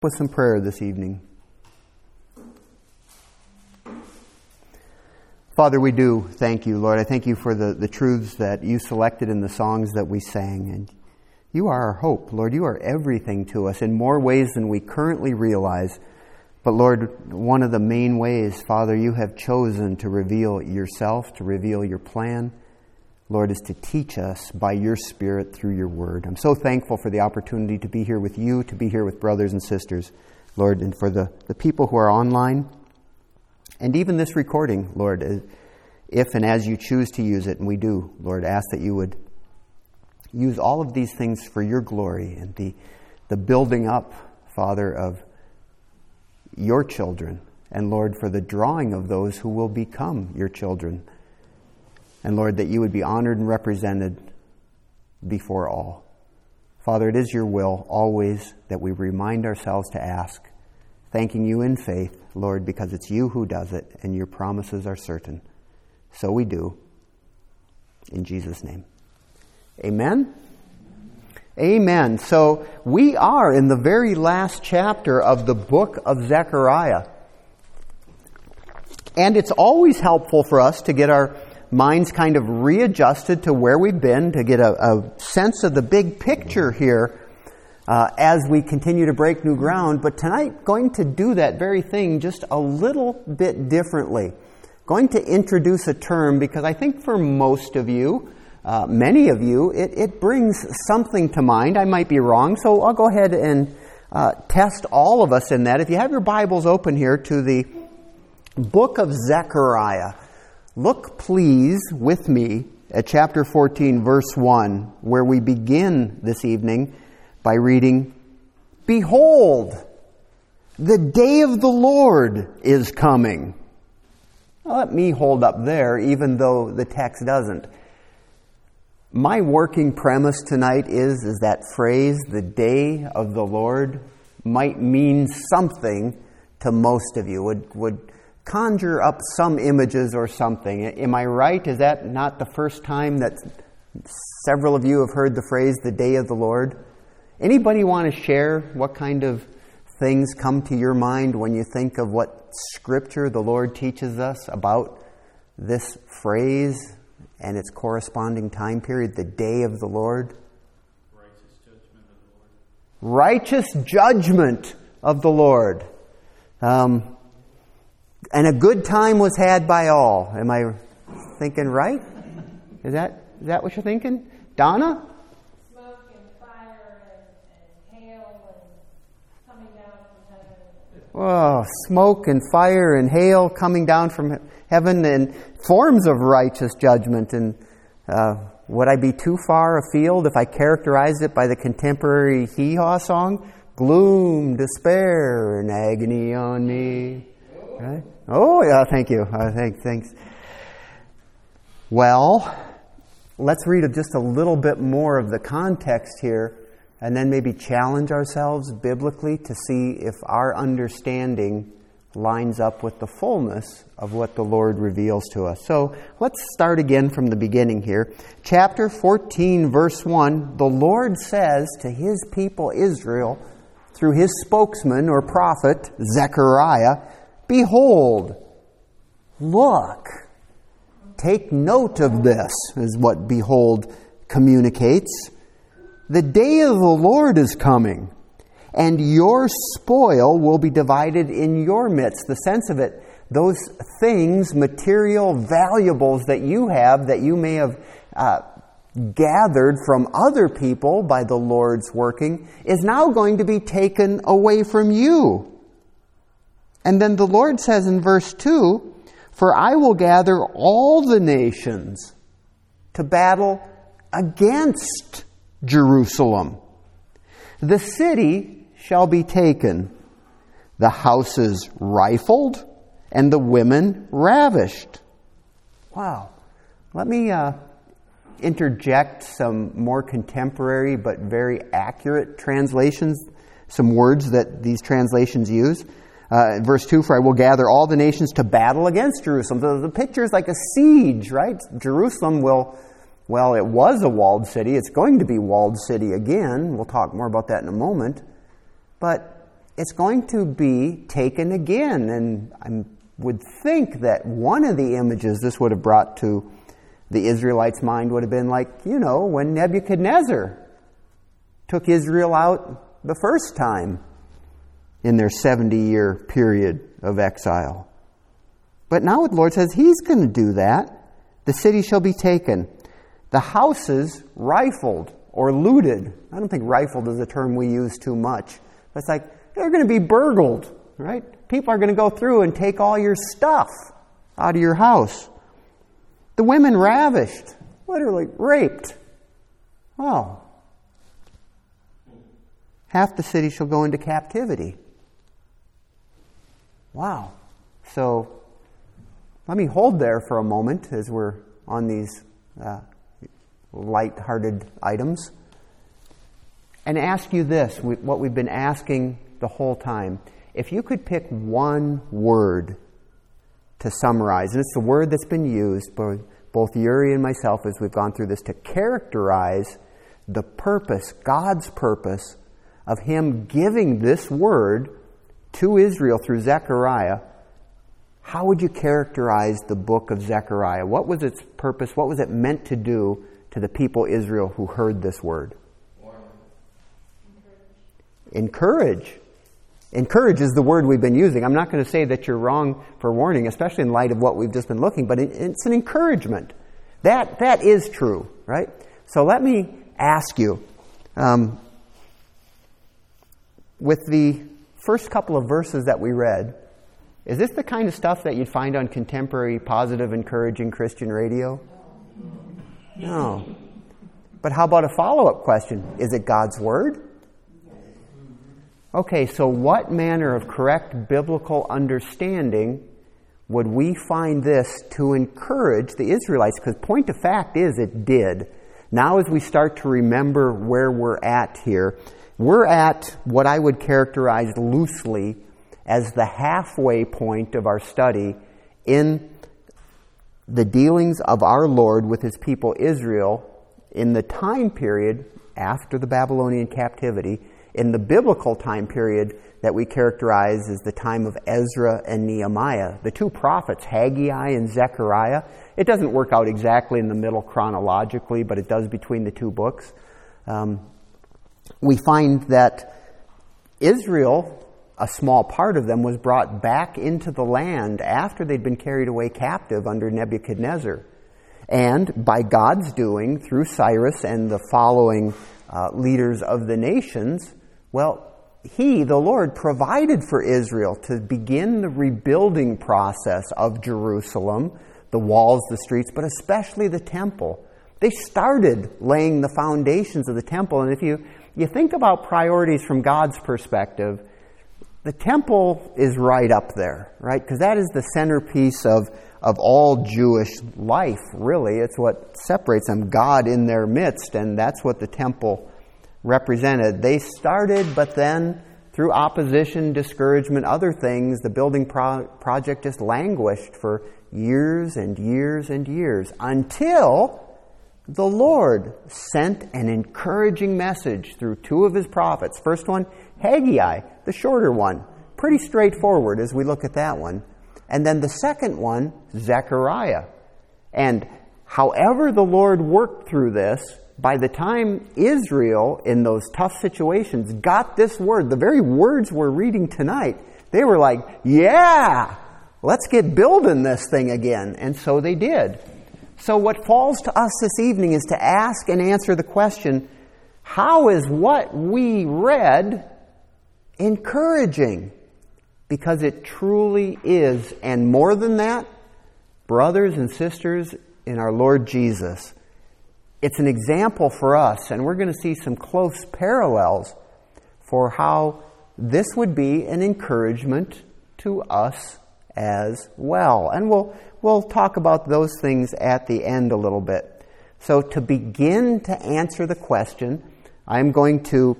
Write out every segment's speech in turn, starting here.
With some prayer this evening. Father, we do thank you, Lord. I thank you for the truths that you selected in the songs that we sang. And you are our hope, Lord. You are everything to us in more ways than we currently realize. But Lord, one of the main ways, Father, you have chosen to reveal yourself, to reveal your plan, Lord, is to teach us by your Spirit through your word. I'm so thankful for the opportunity to be here with you, to be here with brothers and sisters, Lord, and for the people who are online. And even this recording, Lord, if and as you choose to use it, and we do, Lord, ask that you would use all of these things for your glory and the building up, Father, of your children. And Lord, for the drawing of those who will become your children. And Lord, that you would be honored and represented before all. Father, it is your will always that we remind ourselves to ask, thanking you in faith, Lord, because it's you who does it and your promises are certain. So we do. In Jesus' name. Amen? Amen. So we are in the very last chapter of the book of Zechariah. And it's always helpful for us to get our minds kind of readjusted to where we've been, to get a sense of the big picture here as we continue to break new ground. But tonight, going to do that very thing just a little bit differently. Going to introduce a term because I think for most of you, many of you, it brings something to mind. I might be wrong, so I'll go ahead and test all of us in that. If you have your Bibles open here to the book of Zechariah, look, please, with me at chapter 14, verse 1, where we begin this evening by reading, "Behold, the day of the Lord is coming." Now, let me hold up there, even though the text doesn't. My working premise tonight is that phrase, the day of the Lord, might mean something to most of you, would conjure up some images or something. Am I right? Is that not the first time that several of you have heard the phrase, the day of the Lord? Anybody want to share what kind of things come to your mind when you think of what Scripture the Lord teaches us about this phrase and its corresponding time period, the day of the Lord? Righteous judgment of the Lord. Righteous judgment of the Lord. And a good time was had by all. Am I thinking right? Is that what you're thinking? Donna? Smoke and fire and hail and coming down from heaven. Oh, smoke and fire and hail coming down from heaven and forms of righteous judgment. And would I be too far afield if I characterized it by the contemporary hee-haw song? Gloom, despair, and agony on me. Right? Oh, yeah, thank you. Thanks. Well, let's read just a little bit more of the context here and then maybe challenge ourselves biblically to see if our understanding lines up with the fullness of what the Lord reveals to us. So let's start again from the beginning here. Chapter 14, verse 1, the Lord says to His people Israel, through His spokesman or prophet, Zechariah, "Behold, look." Take note of this, is what behold communicates. "The day of the Lord is coming, and your spoil will be divided in your midst." The sense of it, those things, material valuables that you have, that you may have gathered from other people by the Lord's working, is now going to be taken away from you. And then the Lord says in verse 2, "For I will gather all the nations to battle against Jerusalem. The city shall be taken, the houses rifled, and the women ravished." Wow. Let me interject some more contemporary but very accurate translations, some words that these translations use. Verse 2, "For I will gather all the nations to battle against Jerusalem." The picture is like a siege, right? Jerusalem it was a walled city. It's going to be walled city again. We'll talk more about that in a moment. But it's going to be taken again. And I would think that one of the images this would have brought to the Israelites' mind would have been like, when Nebuchadnezzar took Israel out the first time in their 70-year period of exile. But now the Lord says He's going to do that. The city shall be taken. The houses rifled or looted. I don't think rifled is a term we use too much. But it's like, they're going to be burgled, right? People are going to go through and take all your stuff out of your house. The women ravished, literally raped. Oh. Half the city shall go into captivity. Wow. So, let me hold there for a moment as we're on these light-hearted items and ask you this, what we've been asking the whole time. If you could pick one word to summarize, and it's the word that's been used by both Yuri and myself as we've gone through this, to characterize the purpose, God's purpose, of Him giving this word to Israel through Zechariah, how would you characterize the book of Zechariah? What was its purpose? What was it meant to do to the people Israel who heard this word? Encourage. Encourage is the word we've been using. I'm not going to say that you're wrong for warning, especially in light of what we've just been looking, but it's an encouragement. That is true, right? So let me ask you, with the first couple of verses that we read, is this the kind of stuff that you'd find on contemporary, positive, encouraging Christian radio? No. But how about a follow-up question? Is it God's Word? Okay, so what manner of correct biblical understanding would we find this to encourage the Israelites? Because point of fact is it did. Now as we start to remember where we're at here, we're at what I would characterize loosely as the halfway point of our study in the dealings of our Lord with His people Israel in the time period after the Babylonian captivity, in the biblical time period that we characterize as the time of Ezra and Nehemiah. The two prophets, Haggai and Zechariah. It doesn't work out exactly in the middle chronologically, but it does between the two books. We find that Israel, a small part of them, was brought back into the land after they'd been carried away captive under Nebuchadnezzar. And by God's doing, through Cyrus and the following leaders of the nations, well, He, the Lord, provided for Israel to begin the rebuilding process of Jerusalem, the walls, the streets, but especially the temple. They started laying the foundations of the temple. And if you think about priorities from God's perspective, the temple is right up there, right? Because that is the centerpiece of all Jewish life, really. It's what separates them, God in their midst, and that's what the temple represented. They started, but then through opposition, discouragement, other things, the building project just languished for years and years and years until the Lord sent an encouraging message through two of His prophets. First one, Haggai, the shorter one. Pretty straightforward as we look at that one. And then the second one, Zechariah. And however the Lord worked through this, by the time Israel, in those tough situations, got this word, the very words we're reading tonight, they were like, yeah, let's get building this thing again. And so they did. So what falls to us this evening is to ask and answer the question, how is what we read encouraging? Because it truly is. And more than that, brothers and sisters in our Lord Jesus, it's an example for us, and we're going to see some close parallels for how this would be an encouragement to us as well. And we'll talk about those things at the end a little bit. So to begin to answer the question, I'm going to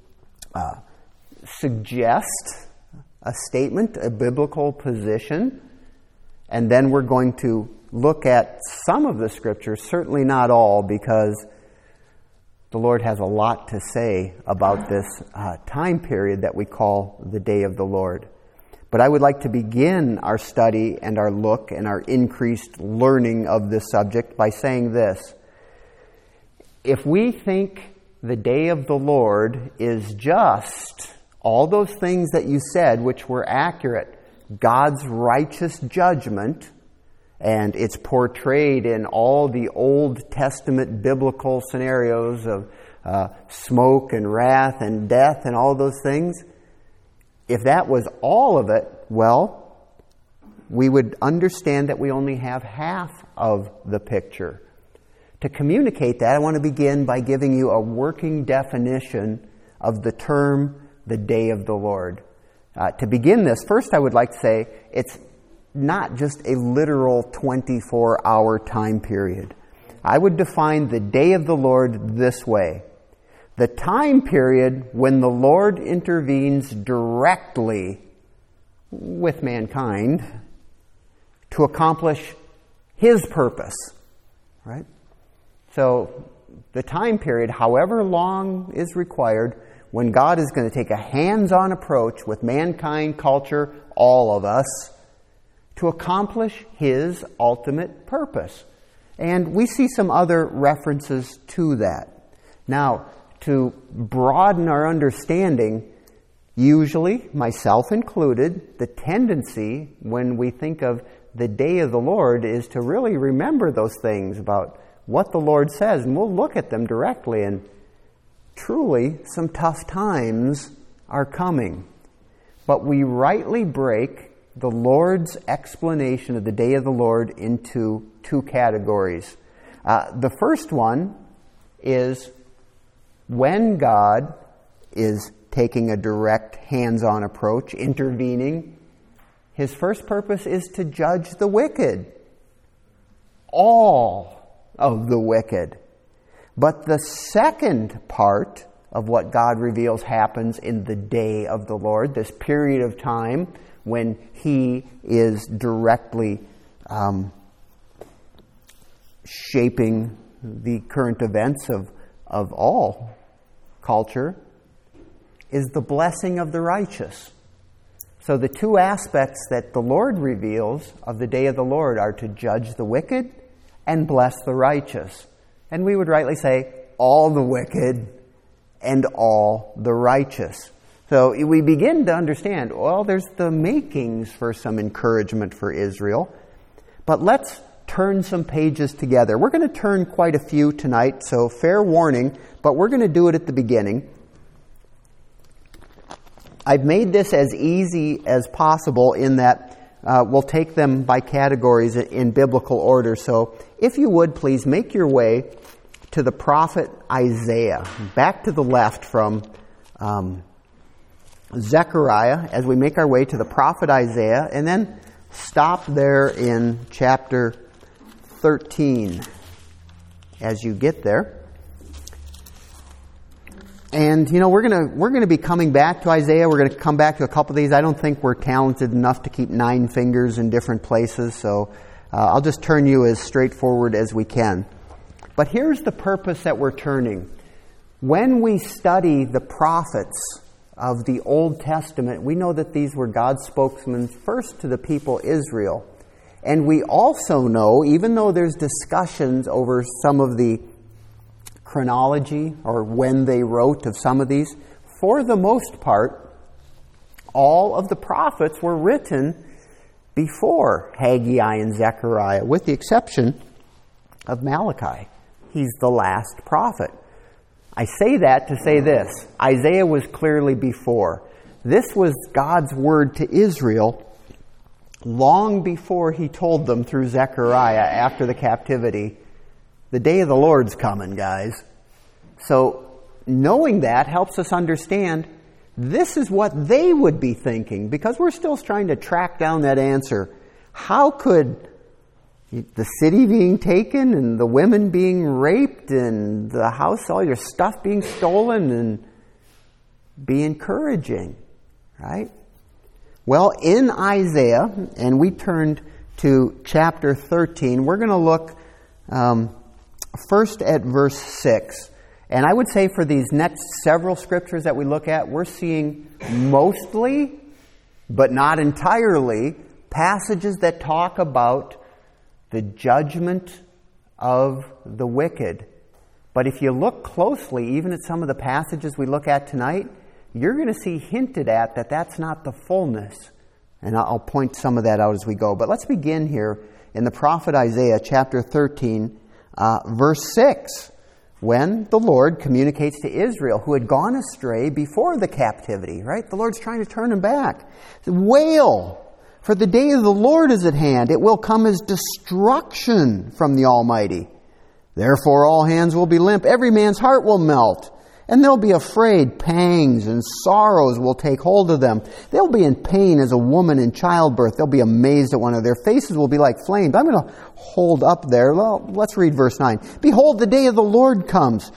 suggest a statement, a biblical position, and then we're going to look at some of the scriptures, certainly not all, because the Lord has a lot to say about this time period that we call the Day of the Lord. But I would like to begin our study and our look and our increased learning of this subject by saying this. If we think the Day of the Lord is just all those things that you said which were accurate, God's righteous judgment, and it's portrayed in all the Old Testament biblical scenarios of smoke and wrath and death and all those things, if that was all of it, well, we would understand that we only have half of the picture. To communicate that, I want to begin by giving you a working definition of the term, the Day of the Lord. To begin this, first I would like to say it's not just a literal 24-hour time period. I would define the Day of the Lord this way. The time period when the Lord intervenes directly with mankind to accomplish His purpose. Right? So the time period, however long is required, when God is going to take a hands-on approach with mankind, culture, all of us, to accomplish His ultimate purpose. And we see some other references to that. Now, to broaden our understanding, usually, myself included, the tendency when we think of the Day of the Lord is to really remember those things about what the Lord says, and we'll look at them directly, and truly, some tough times are coming. But we rightly break the Lord's explanation of the Day of the Lord into two categories. The first one is when God is taking a direct hands-on approach, intervening, His first purpose is to judge the wicked. All of the wicked. But the second part of what God reveals happens in the Day of the Lord, this period of time when He is directly shaping the current events of all culture, is the blessing of the righteous. So the two aspects that the Lord reveals of the Day of the Lord are to judge the wicked and bless the righteous. And we would rightly say, all the wicked and all the righteous. So we begin to understand, well, there's the makings for some encouragement for Israel. But let's turn some pages together. We're going to turn quite a few tonight, so fair warning, but we're going to do it at the beginning. I've made this as easy as possible in that we'll take them by categories in biblical order. So if you would, please make your way to the prophet Isaiah, back to the left from Zechariah, as we make our way to the prophet Isaiah, and then stop there in chapter 13 as you get there. And, we're going to be coming back to Isaiah. We're going to come back to a couple of these. I don't think we're talented enough to keep 9 fingers in different places, so I'll just turn you as straightforward as we can. But here's the purpose that we're turning. When we study the prophets of the Old Testament, we know that these were God's spokesmen first to the people Israel. And we also know, even though there's discussions over some of the chronology or when they wrote of some of these, for the most part, all of the prophets were written before Haggai and Zechariah, with the exception of Malachi. He's the last prophet. I say that to say this. Isaiah was clearly before. This was God's word to Israel long before He told them through Zechariah after the captivity, the day of the Lord's coming, guys. So knowing that helps us understand this is what they would be thinking, because we're still trying to track down that answer. How could the city being taken and the women being raped and the house, all your stuff being stolen, and be encouraging, right? Well, in Isaiah, and we turned to chapter 13, we're going to look first at verse 6. And I would say for these next several scriptures that we look at, we're seeing mostly, but not entirely, passages that talk about the judgment of the wicked. But if you look closely, even at some of the passages we look at tonight, you're going to see hinted at that that's not the fullness. And I'll point some of that out as we go. But let's begin here in the prophet Isaiah chapter 13, verse 6, when the Lord communicates to Israel, who had gone astray before the captivity, right? The Lord's trying to turn them back. Wail, for the day of the Lord is at hand. It will come as destruction from the Almighty. Therefore all hands will be limp, every man's heart will melt. And they'll be afraid, pangs and sorrows will take hold of them. They'll be in pain as a woman in childbirth. They'll be amazed at one another. Their faces will be like flames. I'm going to hold up there. Well, let's read verse 9. Behold, the day of the Lord comes,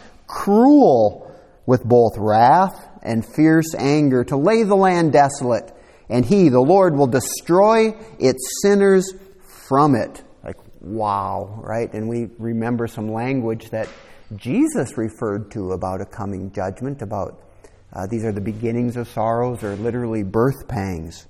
cruel with both wrath and fierce anger, to lay the land desolate. And He, the Lord, will destroy its sinners from it. Like, wow, right? And we remember some language that Jesus referred to about a coming judgment, about these are the beginnings of sorrows, or literally birth pangs.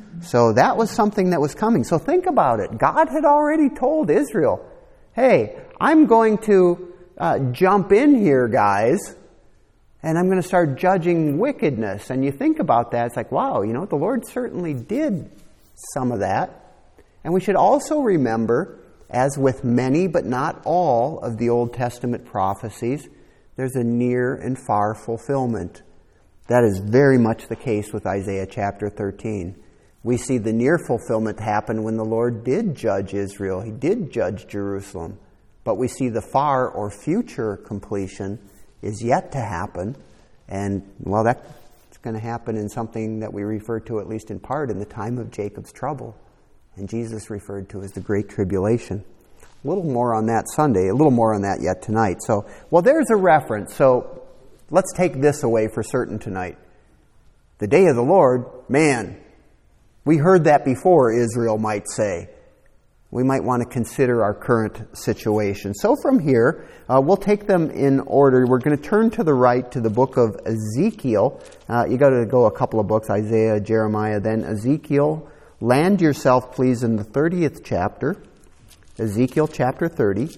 So that was something that was coming. So think about it. God had already told Israel, hey, I'm going to jump in here, guys, and I'm going to start judging wickedness. And you think about that, it's like, wow, the Lord certainly did some of that. And we should also remember, as with many but not all of the Old Testament prophecies, there's a near and far fulfillment. That is very much the case with Isaiah chapter 13. We see the near fulfillment happen when the Lord did judge Israel. He did judge Jerusalem. But we see the far or future completion is yet to happen. And, well, that's going to happen in something that we refer to, at least in part, in the time of Jacob's trouble. And Jesus referred to as the Great Tribulation. A little more on that Sunday, a little more on that yet tonight. So, well, there's a reference. So let's take this away for certain tonight. The day of the Lord, man, we heard that before, Israel might say. We might want to consider our current situation. So from here, we'll take them in order. We're going to turn to the right to the book of Ezekiel. You got to go a couple of books, Isaiah, Jeremiah, then Ezekiel. Land yourself, please, in the 30th chapter, Ezekiel chapter 30.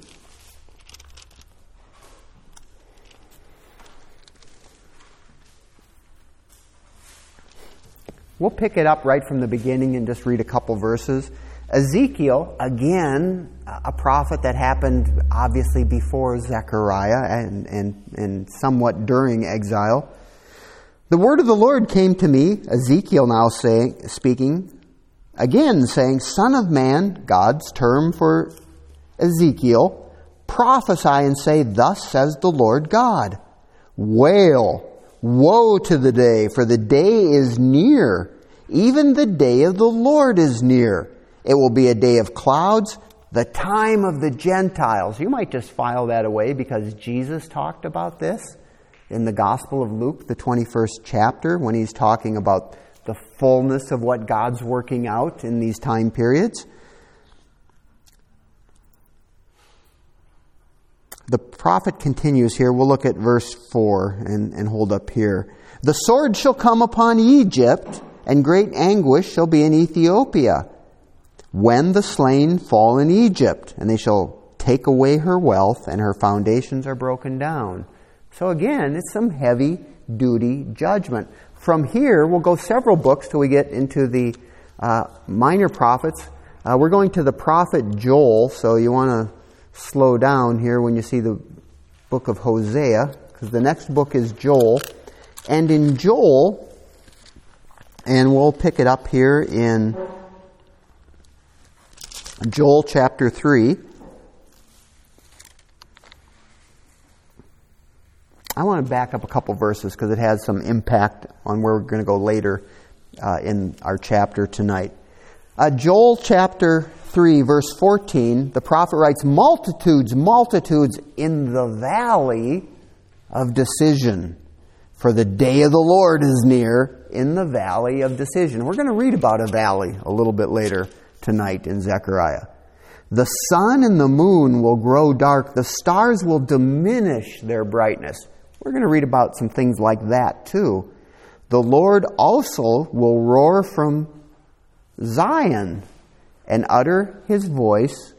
We'll pick it up right from the beginning and just read a couple verses. Ezekiel, again, a prophet that happened obviously before Zechariah and somewhat during exile. The word of the Lord came to me, Ezekiel now speaking, again saying, Son of man, God's term for Ezekiel, prophesy and say, Thus says the Lord God, Wail, woe to the day, for the day is near, even the day of the Lord is near. It will be a day of clouds, the time of the Gentiles. You might just file that away because Jesus talked about this in the Gospel of Luke, the 21st chapter, when he's talking about the fullness of what God's working out in these time periods. The prophet continues here. We'll look at verse 4 and hold up here. The sword shall come upon Egypt, and great anguish shall be in Ethiopia, when the slain fall in Egypt, and they shall take away her wealth, and her foundations are broken down. So again, it's some heavy-duty judgment. From here, we'll go several books till we get into the minor prophets. We're going to the prophet Joel, so you want to slow down here when you see the book of Hosea, because the next book is Joel. And in Joel, and we'll pick it up here in Joel chapter 3. I want to back up a couple verses because it has some impact on where we're going to go later in our chapter tonight. Joel chapter 3, verse 14, the prophet writes, multitudes in the valley of decision. For the day of the Lord is near in the valley of decision. We're going to read about a valley a little bit later tonight in Zechariah. The sun and the moon will grow dark. The stars will diminish their brightness. We're going to read about some things like that too. The Lord also will roar from Zion and utter His voice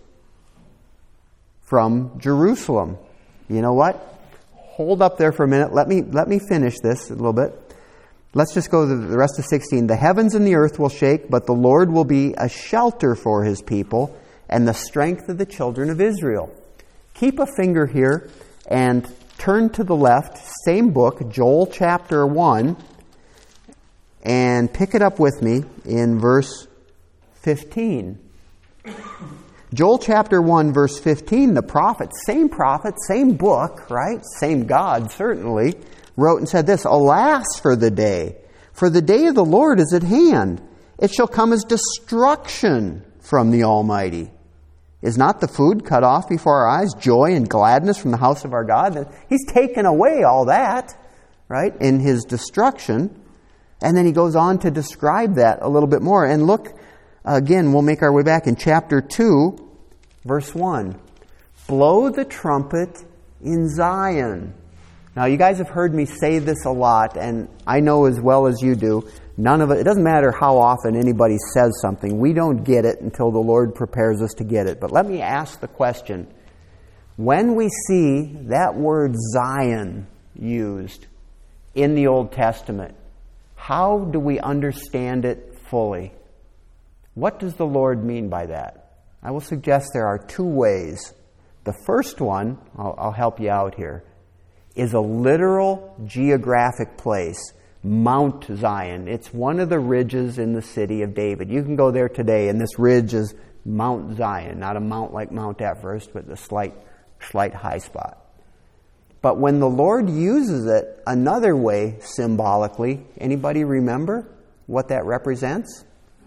from Jerusalem. You know what? Hold up there for a minute. Let me finish this a little bit. Let's just go to the rest of 16. The heavens and the earth will shake, but the Lord will be a shelter for His people and the strength of the children of Israel. Keep a finger here and turn to the left, same book, Joel chapter 1, and pick it up with me in verse 15. Joel chapter 1, verse 15, the prophet, same book, right? Same God, certainly, wrote and said this, Alas for the day of the Lord is at hand. It shall come as destruction from the Almighty. Is not the food cut off before our eyes, joy and gladness from the house of our God? He's taken away all that, right, in His destruction. And then He goes on to describe that a little bit more. And look, again, we'll make our way back in chapter 2, verse 1. Blow the trumpet in Zion. Now, you guys have heard me say this a lot, and I know as well as you do, it doesn't matter how often anybody says something. We don't get it until the Lord prepares us to get it. But let me ask the question. When we see that word Zion used in the Old Testament, how do we understand it fully? What does the Lord mean by that? I will suggest there are two ways. The first one, I'll help you out here, is a literal geographic place, Mount Zion. It's one of the ridges in the city of David. You can go there today, and this ridge is Mount Zion, not a mount like Mount Everest, but a slight high spot. But when the Lord uses it another way symbolically, anybody remember what that represents?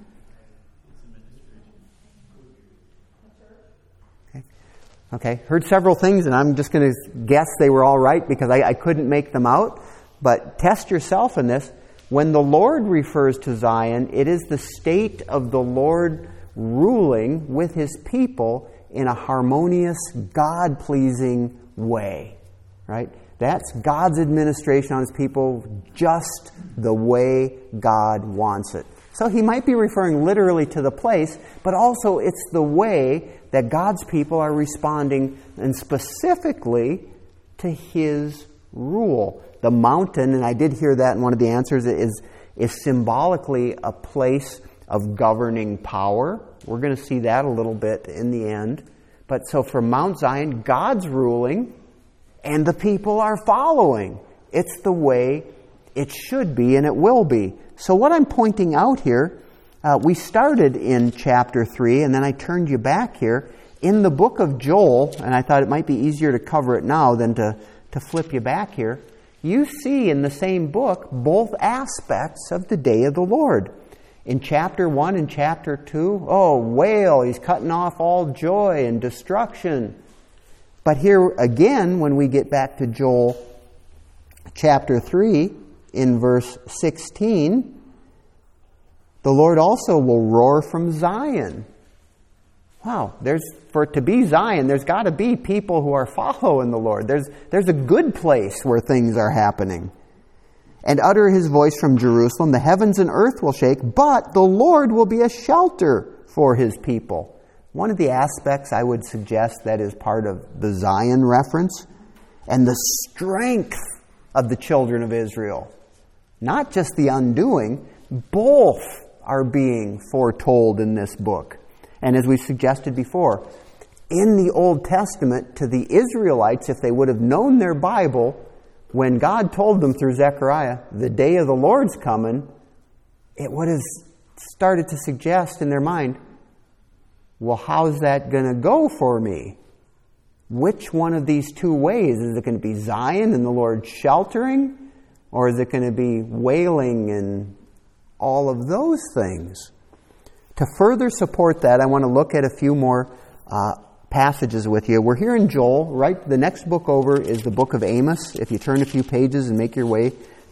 Okay, heard several things, and I'm just going to guess they were all right because I couldn't make them out. But test yourself in this. When the Lord refers to Zion, it is the state of the Lord ruling with His people in a harmonious, God-pleasing way. Right? That's God's administration on His people just the way God wants it. So He might be referring literally to the place, but also it's the way that God's people are responding, and specifically to His rule. The mountain, and I did hear that in one of the answers, is symbolically a place of governing power. We're going to see that a little bit in the end. But so for Mount Zion, God's ruling, and the people are following. It's the way it should be, and it will be. So what I'm pointing out here, we started in chapter 3, and then I turned you back here. In the book of Joel, and I thought it might be easier to cover it now than to flip you back here, you see in the same book both aspects of the day of the Lord. In chapter 1 and chapter 2, wail, He's cutting off all joy and destruction. But here again, when we get back to Joel chapter 3, in verse 16, the Lord also will roar from Zion. Wow, for it to be Zion, there's got to be people who are following the Lord. There's a good place where things are happening. And utter His voice from Jerusalem. The heavens and earth will shake, but the Lord will be a shelter for His people. One of the aspects I would suggest that is part of the Zion reference, and the strength of the children of Israel. Not just the undoing, both are being foretold in this book. And as we suggested before, in the Old Testament, to the Israelites, if they would have known their Bible, when God told them through Zechariah, the day of the Lord's coming, it would have started to suggest in their mind, well, how's that going to go for me? Which one of these two ways? Is it going to be Zion and the Lord sheltering? Or is it going to be wailing and all of those things? To further support that, I want to look at a few more passages with you. We're here in Joel, right? The next book over is the book of Amos. If you turn a few pages and make your way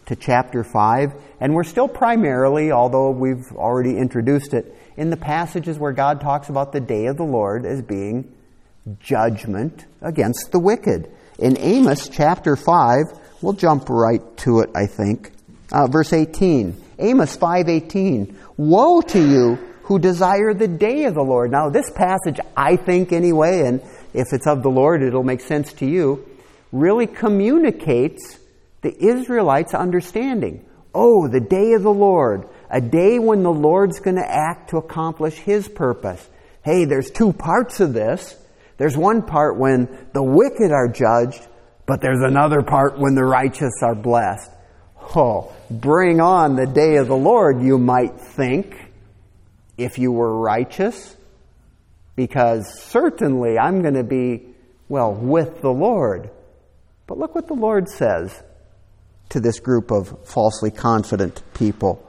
to chapter 5, and we're still primarily, although we've already introduced it, in the passages where God talks about the day of the Lord as being judgment against the wicked. In Amos chapter 5, we'll jump right to it, I think. Verse 18. Amos 5:18. Woe to you who desire the day of the Lord. Now this passage, I think anyway, and if it's of the Lord, it'll make sense to you, really communicates the Israelites' understanding. Oh, the day of the Lord. A day when the Lord's going to act to accomplish His purpose. Hey, there's two parts of this. There's one part when the wicked are judged, but there's another part when the righteous are blessed. Oh, bring on the day of the Lord, you might think, if you were righteous, because certainly I'm going to be, with the Lord. But look what the Lord says to this group of falsely confident people.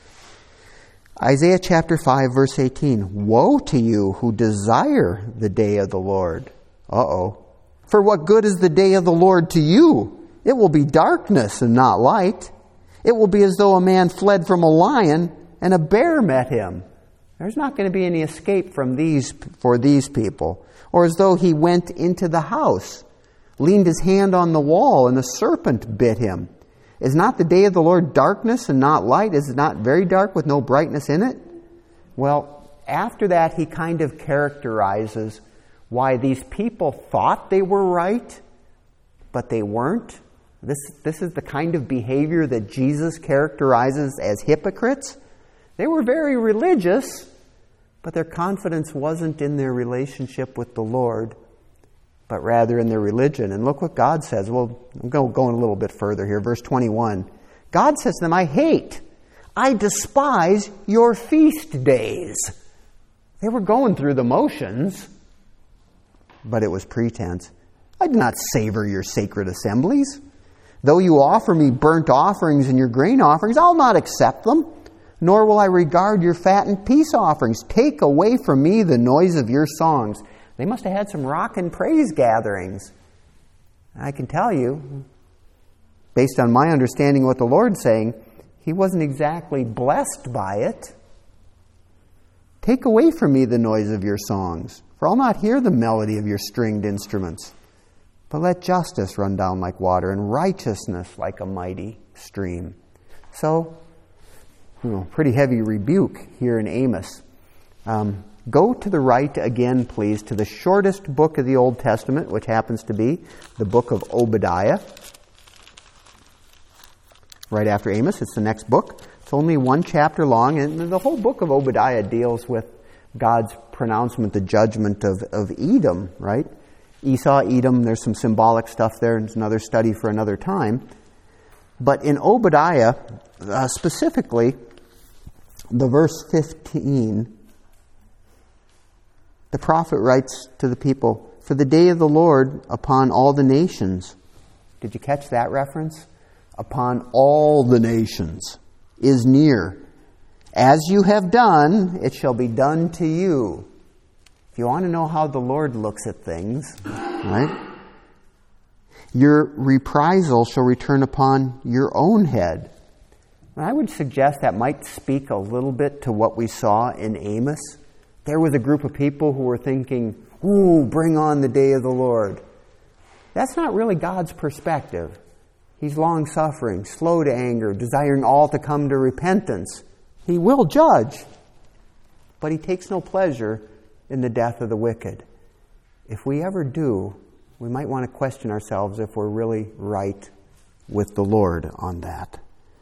Isaiah chapter 5, verse 18. Woe to you who desire the day of the Lord. For what good is the day of the Lord to you? It will be darkness and not light. It will be as though a man fled from a lion and a bear met him. There's not going to be any escape for these people. Or as though he went into the house, leaned his hand on the wall, and a serpent bit him. Is not the day of the Lord darkness and not light? Is it not very dark with no brightness in it? Well, after that, he kind of characterizes why these people thought they were right, but they weren't. This is the kind of behavior that Jesus characterizes as hypocrites. They were very religious, but their confidence wasn't in their relationship with the Lord, but rather in their religion. And look what God says. Well, I'm going a little bit further here. Verse 21. God says to them, I despise your feast days. They were going through the motions, but it was pretense. I do not savor your sacred assemblies. Though you offer me burnt offerings and your grain offerings, I'll not accept them, nor will I regard your fat and peace offerings. Take away from me the noise of your songs. They must have had some rock and praise gatherings. I can tell you, based on my understanding of what the Lord's saying, He wasn't exactly blessed by it. Take away from me the noise of your songs, for I'll not hear the melody of your stringed instruments. But let justice run down like water and righteousness like a mighty stream. So, pretty heavy rebuke here in Amos. Go to the right again, please, to the shortest book of the Old Testament, which happens to be the book of Obadiah. Right after Amos, it's the next book. It's only one chapter long, and the whole book of Obadiah deals with God's pronouncement, the judgment of Edom, right? Esau, Edom, there's some symbolic stuff there, and it's another study for another time. But in Obadiah, specifically, the verse 15, the prophet writes to the people, for the day of the Lord upon all the nations. Did you catch that reference? Upon all the nations is near. As you have done, it shall be done to you. If you want to know how the Lord looks at things, right? Your reprisal shall return upon your own head. And I would suggest that might speak a little bit to what we saw in Amos. There was a group of people who were thinking, ooh, bring on the day of the Lord. That's not really God's perspective. He's long-suffering, slow to anger, desiring all to come to repentance. He will judge, but He takes no pleasure in the death of the wicked. If we ever do, we might want to question ourselves if we're really right with the Lord on that.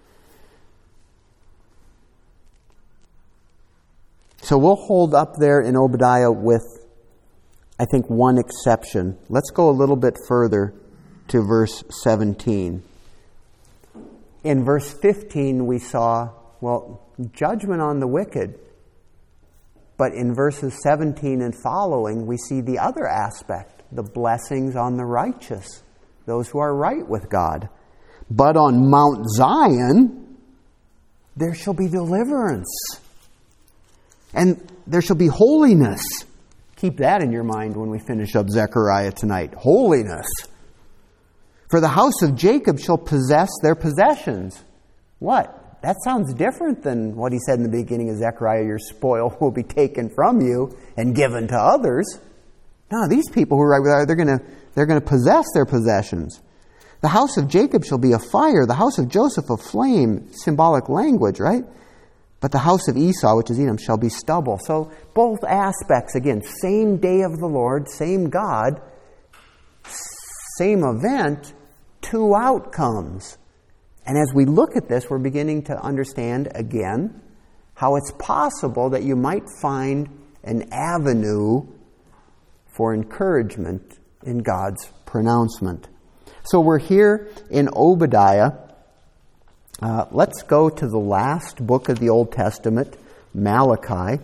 So we'll hold up there in Obadiah with, I think, one exception. Let's go a little bit further to verse 17. In verse 15 we saw, judgment on the wicked. But in verses 17 and following, we see the other aspect, the blessings on the righteous, those who are right with God. But on Mount Zion, there shall be deliverance. And there shall be holiness. Keep that in your mind when we finish up Zechariah tonight. Holiness. For the house of Jacob shall possess their possessions. What? That sounds different than what he said in the beginning of Zechariah, your spoil will be taken from you and given to others. No, these people who are right with God, they're going to possess their possessions. The house of Jacob shall be a fire, the house of Joseph a flame, symbolic language, right? But the house of Esau, which is Edom, shall be stubble. So both aspects, again, same day of the Lord, same God, same event, two outcomes. And as we look at this, we're beginning to understand, again, how it's possible that you might find an avenue for encouragement in God's pronouncement. So we're here in Obadiah. Let's go to the last book of the Old Testament, Malachi.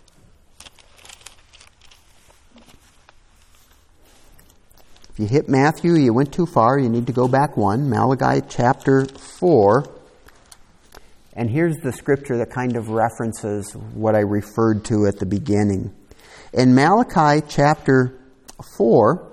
If you hit Matthew, you went too far. You need to go back one. Malachi chapter 4. And here's the scripture that kind of references what I referred to at the beginning. In Malachi chapter 4,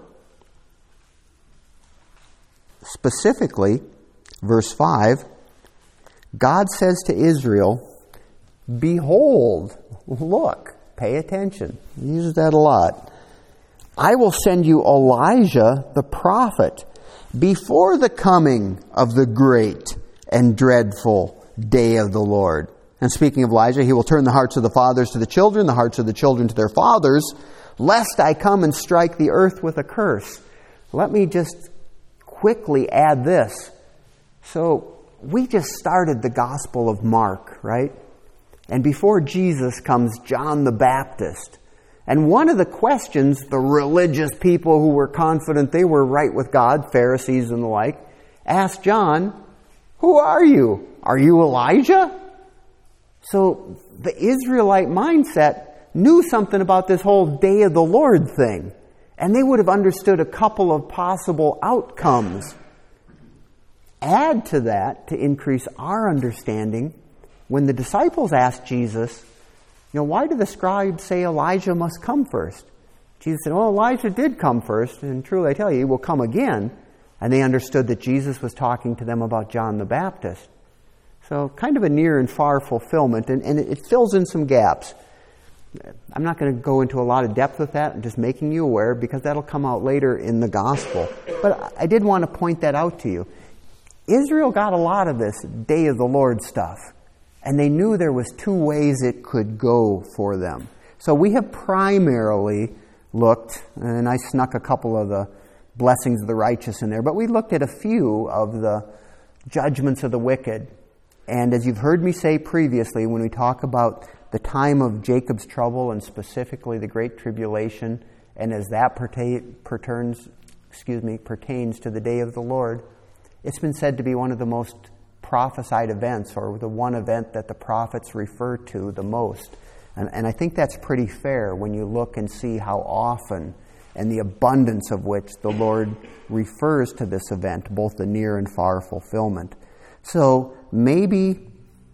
specifically, verse 5, God says to Israel, behold, look, pay attention. He uses that a lot. I will send you Elijah the prophet before the coming of the great and dreadful day of the Lord. And speaking of Elijah, he will turn the hearts of the fathers to the children, the hearts of the children to their fathers, lest I come and strike the earth with a curse. Let me just quickly add this. So we just started the Gospel of Mark, right? And before Jesus comes John the Baptist. And one of the questions the religious people who were confident they were right with God, Pharisees and the like, asked John, who are you? Are you Elijah? So the Israelite mindset knew something about this whole day of the Lord thing. And they would have understood a couple of possible outcomes. Add to that, to increase our understanding, when the disciples asked Jesus, why do the scribes say Elijah must come first? Jesus said, Elijah did come first, and truly I tell you, he will come again. And they understood that Jesus was talking to them about John the Baptist. So kind of a near and far fulfillment, and it fills in some gaps. I'm not going to go into a lot of depth with that. I'm just making you aware because that'll come out later in the gospel. But I did want to point that out to you. Israel got a lot of this day of the Lord stuff. And they knew there was two ways it could go for them. So we have primarily looked, and I snuck a couple of the blessings of the righteous in there, but we looked at a few of the judgments of the wicked. And as you've heard me say previously, when we talk about the time of Jacob's trouble and specifically the Great Tribulation, and as that pertains to the day of the Lord, it's been said to be one of the most prophesied events, or the one event that the prophets refer to the most. And I think that's pretty fair when you look and see how often and the abundance of which the Lord refers to this event, both the near and far fulfillment. So maybe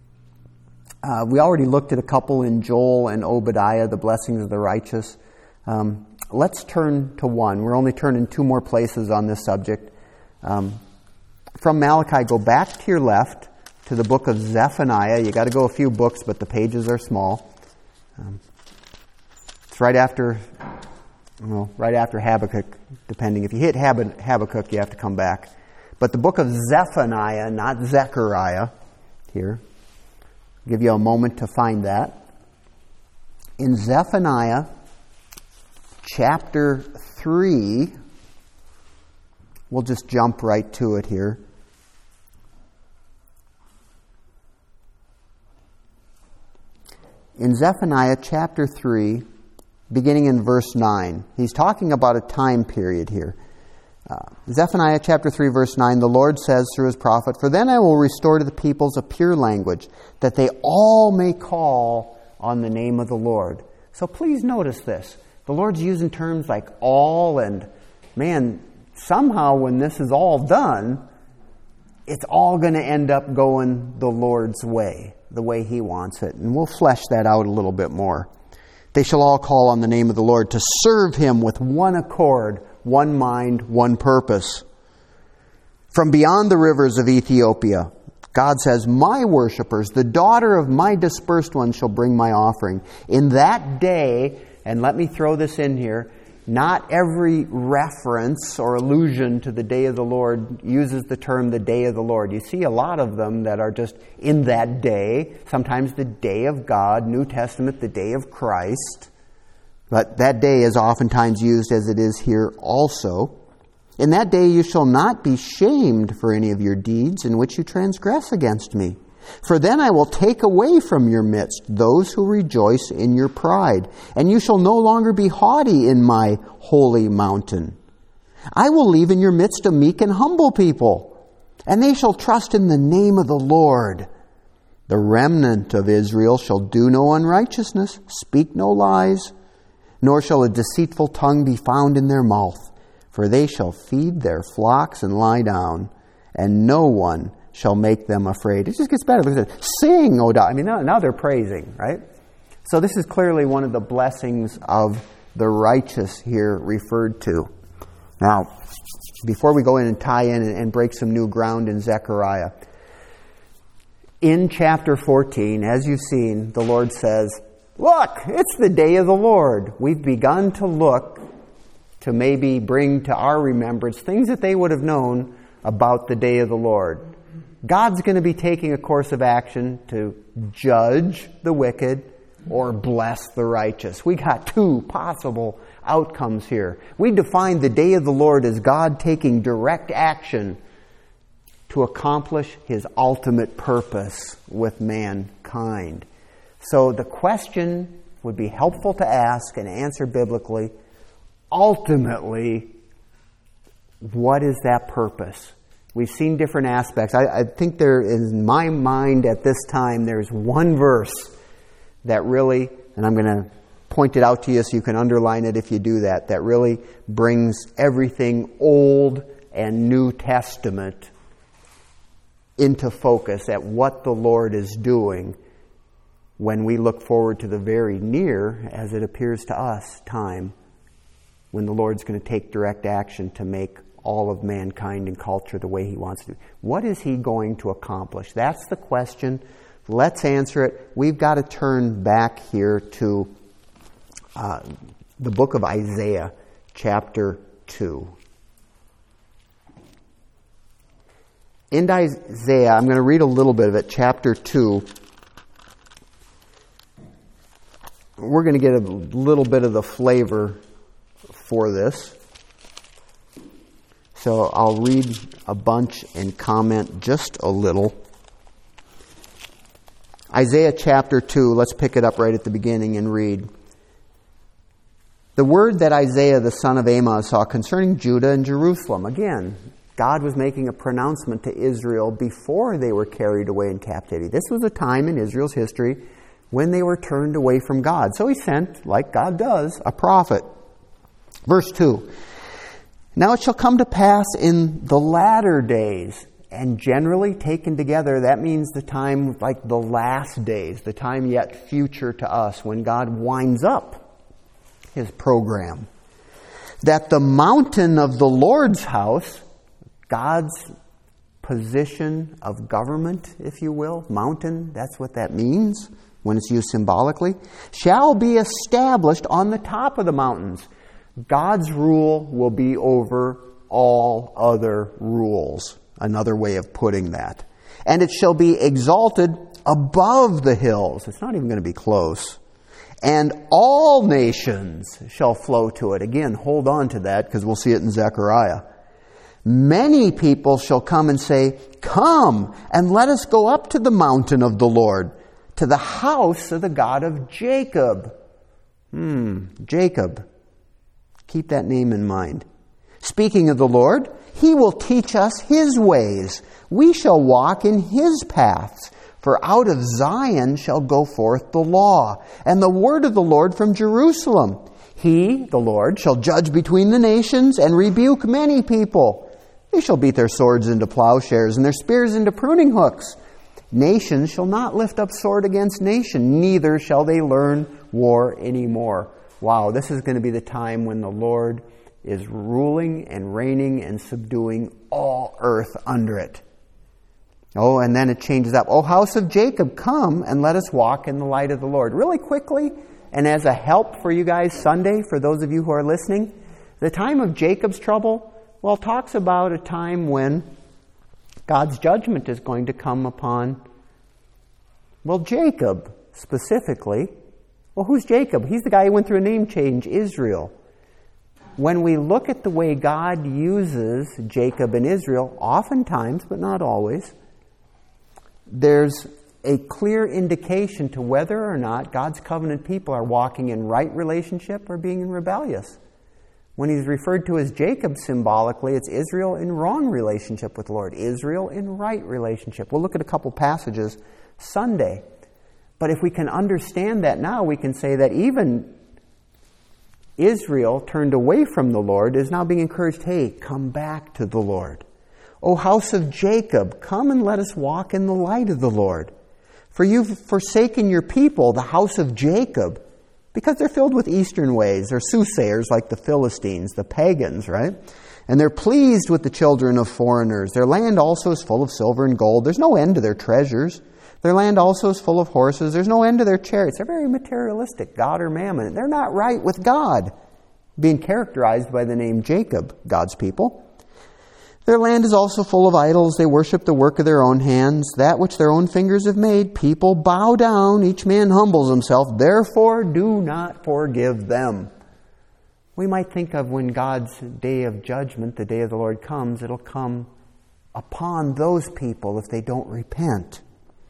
we already looked at a couple in Joel and Obadiah, the blessings of the righteous. Let's turn to one. We're only turning two more places on this subject. From Malachi, go back to your left to the book of Zephaniah. You got to go a few books, but the pages are small. It's right after Habakkuk, depending. If you hit Habakkuk, you have to come back. But the book of Zephaniah, not Zechariah, here. I'll give you a moment to find that. In Zephaniah chapter 3, we'll just jump right to it here. In Zephaniah chapter 3, beginning in verse 9, he's talking about a time period here. Zephaniah chapter 3, verse 9, the Lord says through his prophet, "For then I will restore to the peoples a pure language, that they all may call on the name of the Lord." So please notice this. The Lord's using terms like all, and man, somehow when this is all done, it's all going to end up going the Lord's way, the way he wants it. And we'll flesh that out a little bit more. They shall all call on the name of the Lord to serve him with one accord, one mind, one purpose. From beyond the rivers of Ethiopia, God says, my worshipers, the daughter of my dispersed ones, shall bring my offering. In that day, and let me throw this in here, not every reference or allusion to the day of the Lord uses the term the day of the Lord. You see a lot of them that are just in that day, sometimes the day of God, New Testament, the day of Christ. But that day is oftentimes used as it is here also. In that day you shall not be shamed for any of your deeds in which you transgress against me. For then I will take away from your midst those who rejoice in your pride, and you shall no longer be haughty in my holy mountain. I will leave in your midst a meek and humble people, and they shall trust in the name of the Lord. The remnant of Israel shall do no unrighteousness, speak no lies, nor shall a deceitful tongue be found in their mouth. For they shall feed their flocks and lie down, and no one shall make them afraid. It just gets better. Look at it. Sing, O daughter. I mean, now they're praising, right? So this is clearly one of the blessings of the righteous here referred to. Now, before we go in and tie in and break some new ground in Zechariah, in chapter 14, as you've seen, the Lord says, look, it's the day of the Lord. We've begun to look to maybe bring to our remembrance things that they would have known about the day of the Lord. God's going to be taking a course of action to judge the wicked or bless the righteous. We got two possible outcomes here. We define the day of the Lord as God taking direct action to accomplish His ultimate purpose with mankind. So the question would be helpful to ask and answer biblically. Ultimately, what is that purpose? We've seen different aspects. I think there is, in my mind at this time, there's one verse that really, and I'm going to point it out to you so you can underline it if you do that, that really brings everything Old and New Testament into focus at what the Lord is doing when we look forward to the very near, as it appears to us, time when the Lord's going to take direct action to make all of mankind and culture the way He wants to. What is He going to accomplish? That's the question. Let's answer it. We've got to turn back here to the book of Isaiah, chapter 2. In Isaiah, I'm going to read a little bit of it, chapter 2. We're going to get a little bit of the flavor for this. So I'll read a bunch and comment just a little. Isaiah chapter 2, let's pick it up right at the beginning and read. The word that Isaiah the son of Amos saw concerning Judah and Jerusalem. Again, God was making a pronouncement to Israel before they were carried away in captivity. This was a time in Israel's history when they were turned away from God. So He sent, like God does, a prophet. Verse 2. Now it shall come to pass in the latter days, and generally taken together, that means the time like the last days, the time yet future to us, when God winds up His program, that the mountain of the Lord's house, God's position of government, if you will, mountain, that's what that means when it's used symbolically, shall be established on the top of the mountains. God's rule will be over all other rules. Another way of putting that. And it shall be exalted above the hills. It's not even going to be close. And all nations shall flow to it. Again, hold on to that because we'll see it in Zechariah. Many people shall come and say, come and let us go up to the mountain of the Lord, to the house of the God of Jacob. Jacob. Keep that name in mind. Speaking of the Lord, He will teach us His ways. We shall walk in His paths. For out of Zion shall go forth the law, and the word of the Lord from Jerusalem. He, the Lord, shall judge between the nations and rebuke many people. They shall beat their swords into plowshares and their spears into pruning hooks. Nation shall not lift up sword against nation, neither shall they learn war anymore. Wow, this is going to be the time when the Lord is ruling and reigning and subduing all earth under it. Oh, and then it changes up. O house of Jacob, come and let us walk in the light of the Lord. Really quickly, and as a help for you guys Sunday, for those of you who are listening, the time of Jacob's trouble, well, talks about a time when God's judgment is going to come upon, well, Jacob specifically. Well, who's Jacob? He's the guy who went through a name change, Israel. When we look at the way God uses Jacob and Israel, oftentimes, but not always, there's a clear indication to whether or not God's covenant people are walking in right relationship or being rebellious. When he's referred to as Jacob symbolically, it's Israel in wrong relationship with the Lord, Israel in right relationship. We'll look at a couple passages Sunday. But if we can understand that now, we can say that even Israel turned away from the Lord is now being encouraged, hey, come back to the Lord. O house of Jacob, come and let us walk in the light of the Lord. For you've forsaken your people, the house of Jacob, because they're filled with eastern ways. They're soothsayers like the Philistines, the pagans, right? And they're pleased with the children of foreigners. Their land also is full of silver and gold. There's no end to their treasures. Their land also is full of horses. There's no end to their chariots. They're very materialistic, God or mammon. They're not right with God, being characterized by the name Jacob, God's people. Their land is also full of idols. They worship the work of their own hands, that which their own fingers have made. People bow down. Each man humbles himself. Therefore, do not forgive them. We might think of when God's day of judgment, the day of the Lord comes, it'll come upon those people if they don't repent.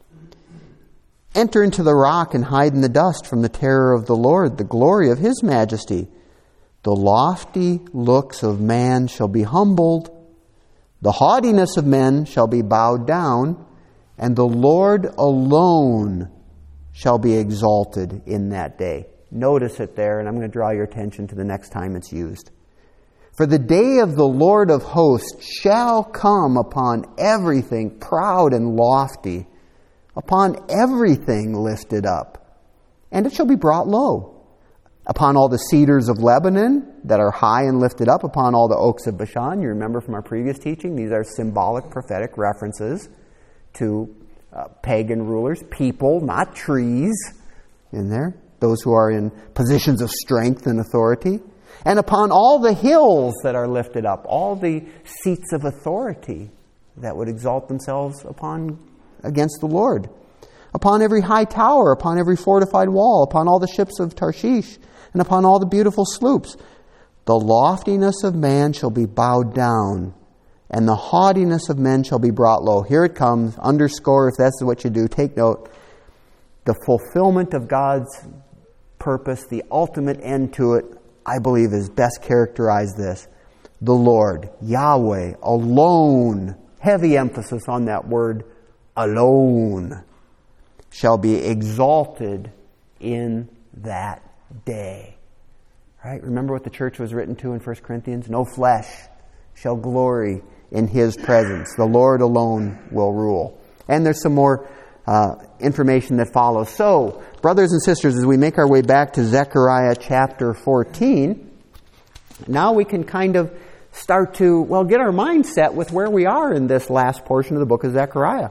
Enter into the rock and hide in the dust from the terror of the Lord, the glory of His majesty. The lofty looks of man shall be humbled. The haughtiness of men shall be bowed down. And the Lord alone shall be exalted in that day. Notice it there, and I'm going to draw your attention to the next time it's used. For the day of the Lord of hosts shall come upon everything proud and lofty, upon everything lifted up, and it shall be brought low. Upon all the cedars of Lebanon that are high and lifted up, upon all the oaks of Bashan. You remember from our previous teaching, these are symbolic prophetic references to pagan rulers, people, not trees in there, those who are in positions of strength and authority. And upon all the hills that are lifted up, all the seats of authority that would exalt themselves against the Lord. Upon every high tower, upon every fortified wall, upon all the ships of Tarshish, and upon all the beautiful sloops. The loftiness of man shall be bowed down, and the haughtiness of men shall be brought low. Here it comes. Underscore if that's what you do. Take note. The fulfillment of God's purpose, the ultimate end to it, I believe is best characterized this. The Lord, Yahweh, alone, heavy emphasis on that word, alone, shall be exalted in that day. Right? Remember what the church was written to in 1 Corinthians? No flesh shall glory in His presence. The Lord alone will rule. And there's some more information that follows. So, brothers and sisters, as we make our way back to Zechariah chapter 14, now we can kind of start to, get our mindset with where we are in this last portion of the book of Zechariah.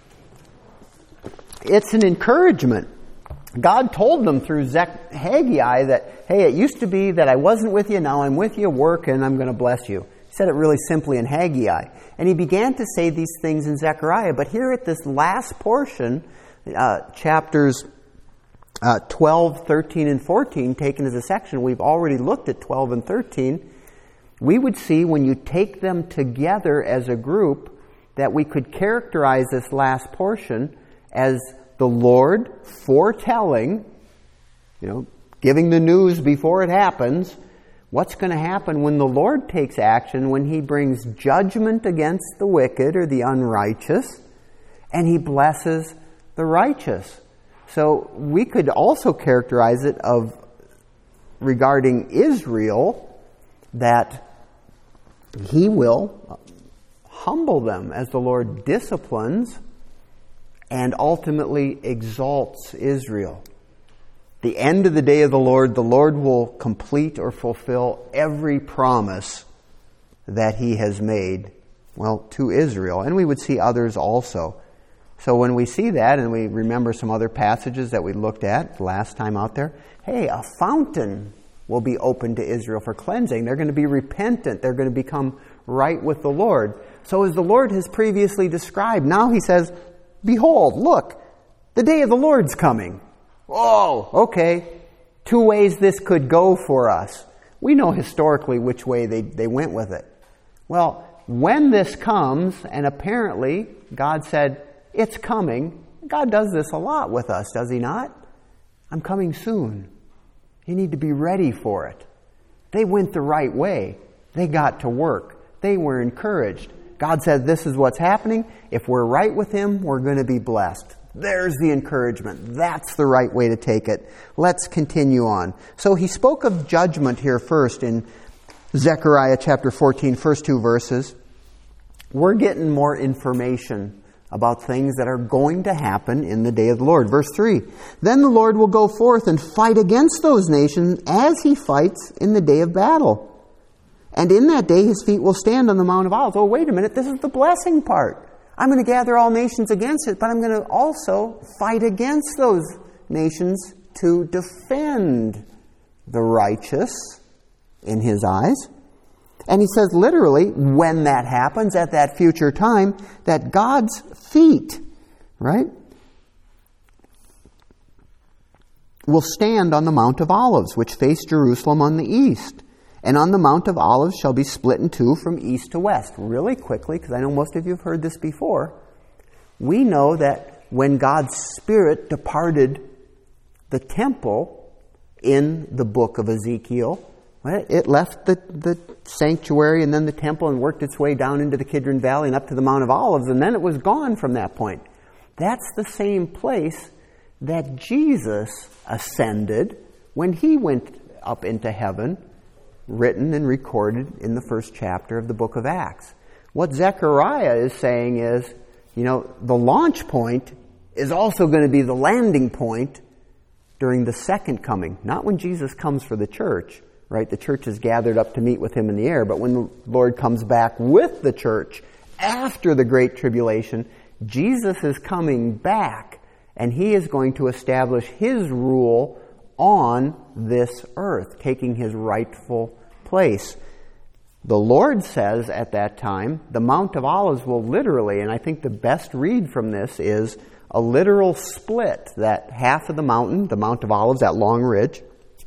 It's an encouragement. God told them through Haggai that, hey, it used to be that I wasn't with you, now I'm with you, work, and I'm going to bless you. He said it really simply in Haggai. And he began to say these things in Zechariah. But here at this last portion, chapters 12, 13, and 14, taken as a section, we've already looked at 12 and 13. We would see when you take them together as a group that we could characterize this last portion as the Lord foretelling, giving the news before it happens, what's going to happen when the Lord takes action, when He brings judgment against the wicked or the unrighteous, and He blesses the righteous. So we could also characterize it regarding Israel that He will humble them as the Lord disciplines and ultimately exalts Israel. The end of the day of the Lord will complete or fulfill every promise that He has made, well, to Israel. And we would see others also. So when we see that, and we remember some other passages that we looked at last time out there, hey, a fountain will be open to Israel for cleansing. They're going to be repentant. They're going to become right with the Lord. So as the Lord has previously described, now He says, behold, look, the day of the Lord's coming. Oh, okay. 2 ways this could go for us. We know historically which way they went with it. Well, when this comes, and apparently God said, it's coming. God does this a lot with us, does He not? I'm coming soon. You need to be ready for it. They went the right way. They got to work. They were encouraged. God said, this is what's happening. If we're right with Him, we're going to be blessed. There's the encouragement. That's the right way to take it. Let's continue on. So He spoke of judgment here first in Zechariah chapter 14, first 2 verses. We're getting more information about things that are going to happen in the day of the Lord. Verse 3, then the Lord will go forth and fight against those nations as He fights in the day of battle. And in that day His feet will stand on the Mount of Olives. Oh, wait a minute, this is the blessing part. I'm going to gather all nations against it, but I'm going to also fight against those nations to defend the righteous in His eyes. And He says literally, when that happens, at that future time, that God's feet, right, will stand on the Mount of Olives, which face Jerusalem on the east. And on the Mount of Olives shall be split in 2 from east to west. Really quickly, because I know most of you have heard this before, we know that when God's Spirit departed the temple in the book of Ezekiel, right, it left the sanctuary and then the temple and worked its way down into the Kidron Valley and up to the Mount of Olives, and then it was gone from that point. That's the same place that Jesus ascended when He went up into heaven, written and recorded in the first chapter of the book of Acts. What Zechariah is saying is, the launch point is also going to be the landing point during the second coming. Not when Jesus comes for the church, right? The church is gathered up to meet with Him in the air, but when the Lord comes back with the church after the Great Tribulation, Jesus is coming back, and He is going to establish His rule on this earth, taking His rightful place. The Lord says at that time, the Mount of Olives will literally, and I think the best read from this is a literal split, that half of the mountain, the Mount of Olives, that long ridge,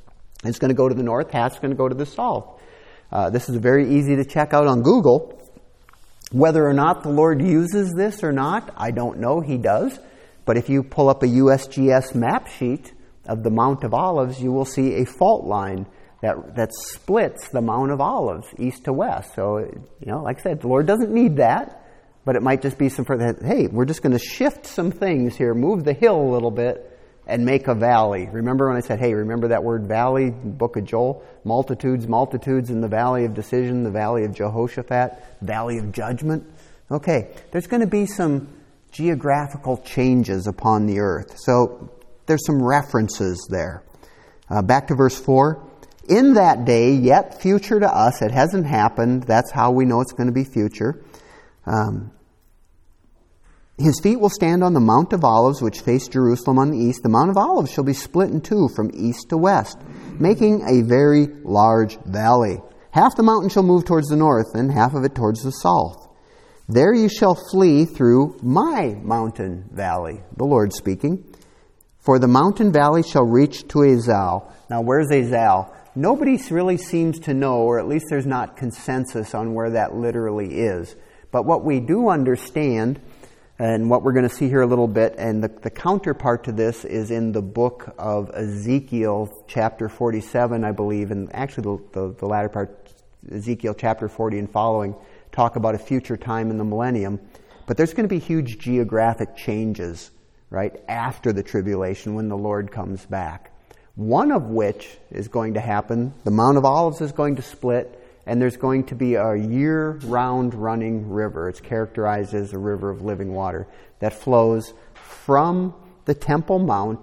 is going to go to the north, half's going to go to the south. This is very easy to check out on Google. Whether or not the Lord uses this or not, I don't know. He does. But if you pull up a USGS map sheet of the Mount of Olives, you will see a fault line that splits the Mount of Olives east to west. So, like I said, the Lord doesn't need that, but it might just be some further, hey, we're just going to shift some things here, move the hill a little bit, and make a valley. Remember when I said, hey, remember that word valley, book of Joel? Multitudes in the valley of decision, the valley of Jehoshaphat, valley of judgment. Okay, there's going to be some geographical changes upon the earth. So there's some references there. Back to verse 4. In that day, yet future to us, it hasn't happened. That's how we know it's going to be future. His feet will stand on the Mount of Olives, which face Jerusalem on the east. The Mount of Olives shall be split in 2 from east to west, making a very large valley. Half the mountain shall move towards the north, and half of it towards the south. There you shall flee through my mountain valley, the Lord speaking. For the mountain valley shall reach to Azal. Now, where's Azal? Nobody really seems to know, or at least there's not consensus on where that literally is. But what we do understand, and what we're going to see here a little bit, and the counterpart to this is in the book of Ezekiel, chapter 47, I believe, and actually the latter part, Ezekiel chapter 40 and following, talk about a future time in the millennium. But there's going to be huge geographic changes, right, after the tribulation when the Lord comes back. One of which is going to happen, the Mount of Olives is going to split, and there's going to be a year-round running river. It's characterized as a river of living water that flows from the Temple Mount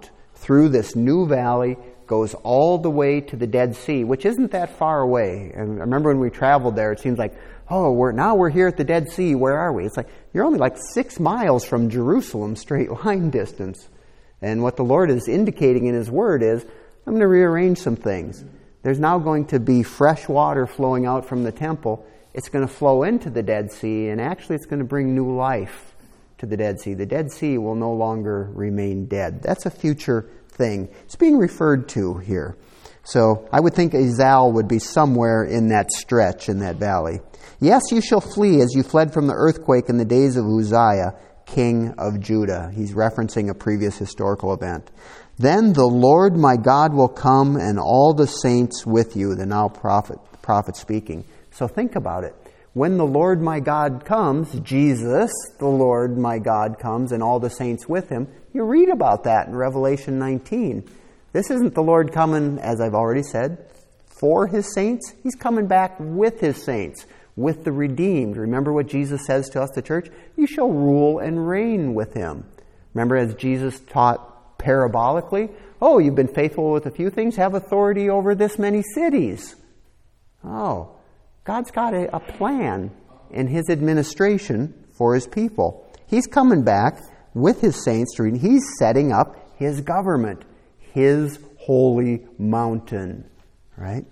through this new valley, goes all the way to the Dead Sea, which isn't that far away. And I remember when we traveled there, it seems like, we're here at the Dead Sea. Where are we? It's like, you're only like 6 miles from Jerusalem, straight line distance. And what the Lord is indicating in His Word is, I'm going to rearrange some things. There's now going to be fresh water flowing out from the temple. It's going to flow into the Dead Sea, and actually it's going to bring new life to the Dead Sea. The Dead Sea will no longer remain dead. That's a future thing. It's being referred to here. So I would think Azal would be somewhere in that stretch, in that valley. Yes, you shall flee as you fled from the earthquake in the days of Uzziah, king of Judah. He's referencing a previous historical event. Then the Lord my God will come and all the saints with you. The now prophet speaking. So think about it. When the Lord my God comes, Jesus, the Lord my God comes and all the saints with Him, you read about that in Revelation 19. This isn't the Lord coming, as I've already said, for His saints. He's coming back with His saints, with the redeemed. Remember what Jesus says to us, the church? You shall rule and reign with Him. Remember as Jesus taught parabolically? Oh, you've been faithful with a few things, have authority over this many cities. Oh, God's got a plan in His administration for His people. He's coming back with His saints. He's setting up His government, His holy mountain. Right?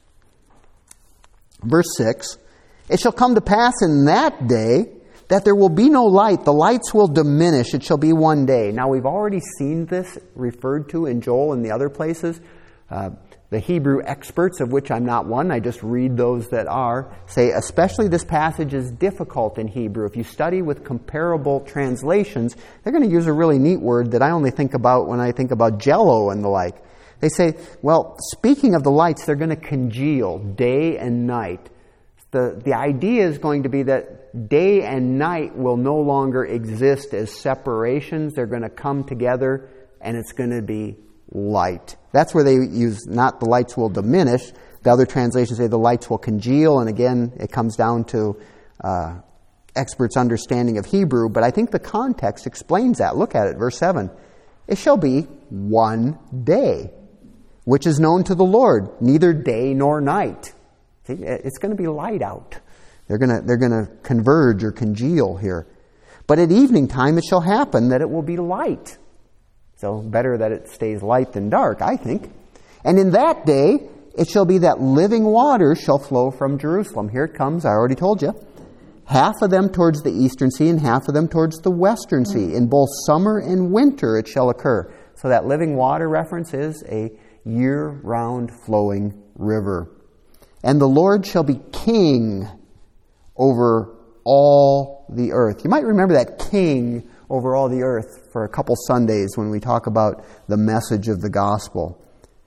Verse 6, it shall come to pass in that day that there will be no light. The lights will diminish. It shall be one day. Now we've already seen this referred to in Joel and the other places. The Hebrew experts, of which I'm not one, I just read those that are, say especially this passage is difficult in Hebrew. If you study with comparable translations, they're going to use a really neat word that I only think about when I think about Jell-O and the like. They say, well, speaking of the lights, they're going to congeal day and night. The idea is going to be that day and night will no longer exist as separations. They're going to come together and it's going to be light. That's where they use not the lights will diminish. The other translations say the lights will congeal, and again, it comes down to experts' understanding of Hebrew, but I think the context explains that. Look at it, verse 7. It shall be one day, which is known to the Lord, neither day nor night. See, it's going to be light out. They're going to converge or congeal here. But at evening time it shall happen that it will be light. So better that it stays light than dark, I think. And in that day it shall be that living waters shall flow from Jerusalem. Here it comes, I already told you. Half of them towards the eastern sea and half of them towards the western sea. In both summer and winter it shall occur. So that living water reference is a year-round flowing river. And the Lord shall be king over all the earth. You might remember that king over all the earth for a couple Sundays when we talk about the message of the gospel.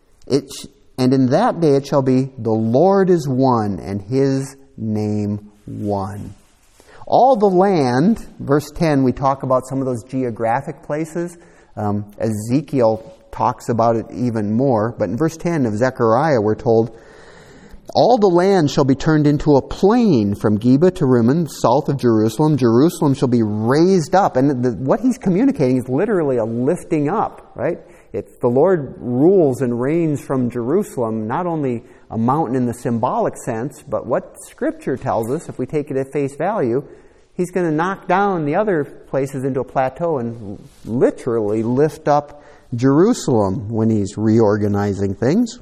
And in that day it shall be, the Lord is one and His name one. All the land, verse 10, we talk about some of those geographic places. Ezekiel talks about it even more. But in verse 10 of Zechariah we're told, all the land shall be turned into a plain from Geba to Rimmon, south of Jerusalem. Jerusalem shall be raised up. And what he's communicating is literally a lifting up, right? If the Lord rules and reigns from Jerusalem, not only a mountain in the symbolic sense, but what Scripture tells us, if we take it at face value, He's going to knock down the other places into a plateau and literally lift up Jerusalem when He's reorganizing things.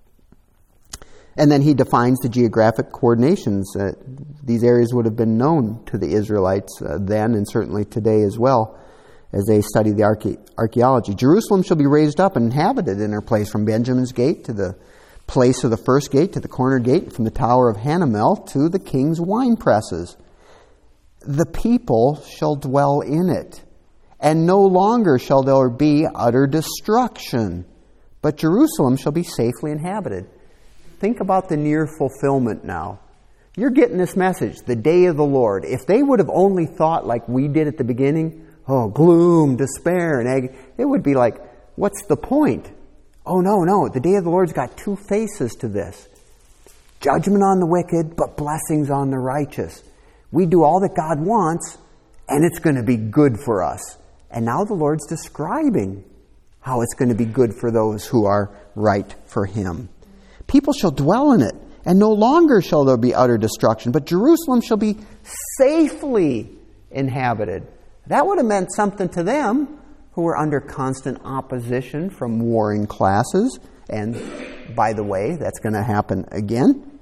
And then He defines the geographic coordinations. These areas would have been known to the Israelites then and certainly today as well as they study the archaeology. Jerusalem shall be raised up and inhabited in her place from Benjamin's gate to the place of the first gate to the corner gate, from the tower of Hanamel to the king's wine presses. The people shall dwell in it, and no longer shall there be utter destruction, but Jerusalem shall be safely inhabited. Think about the near fulfillment now. You're getting this message, the day of the Lord. If they would have only thought like we did at the beginning, oh, gloom, despair, and agony, it would be like, what's the point? Oh, no, the day of the Lord's got two faces to this. Judgment on the wicked, but blessings on the righteous. We do all that God wants, and it's going to be good for us. And now the Lord's describing how it's going to be good for those who are right for Him. People shall dwell in it, and no longer shall there be utter destruction, but Jerusalem shall be safely inhabited. That would have meant something to them who were under constant opposition from warring classes. And by the way, that's going to happen again.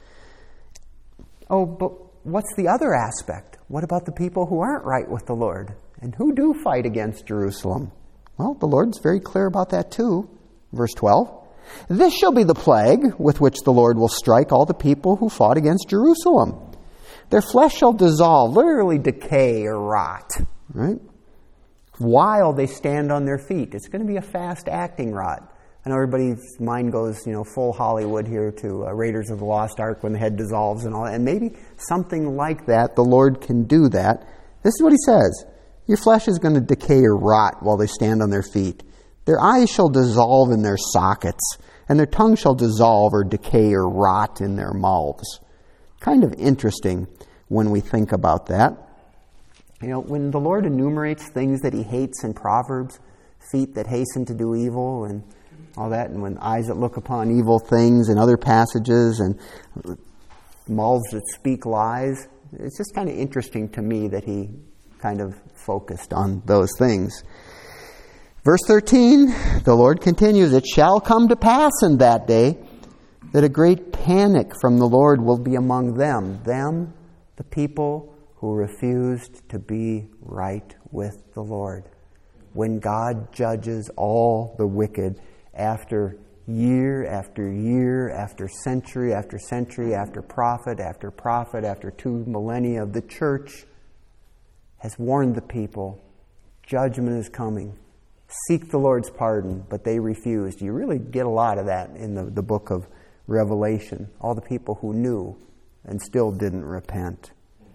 Oh, but what's the other aspect? What about the people who aren't right with the Lord and who do fight against Jerusalem? Well, the Lord's very clear about that too. Verse 12. This shall be the plague with which the Lord will strike all the people who fought against Jerusalem. Their flesh shall dissolve, literally decay or rot, right? While they stand on their feet. It's going to be a fast-acting rot. I know everybody's mind goes, full Hollywood here to Raiders of the Lost Ark when the head dissolves and all that. And maybe something like that, the Lord can do that. This is what He says. Your flesh is going to decay or rot while they stand on their feet. Their eyes shall dissolve in their sockets, and their tongue shall dissolve or decay or rot in their mouths. Kind of interesting when we think about that. When the Lord enumerates things that He hates in Proverbs, feet that hasten to do evil and all that, and when eyes that look upon evil things in other passages, and mouths that speak lies, it's just kind of interesting to me that He kind of focused on those things. Verse 13, the Lord continues, it shall come to pass in that day that a great panic from the Lord will be among them, the people who refused to be right with the Lord. When God judges all the wicked after year after year, after century, after prophet, after 2 millennia of the church has warned the people, judgment is coming. Seek the Lord's pardon, but they refused. You really get a lot of that in the book of Revelation. All the people who knew and still didn't repent.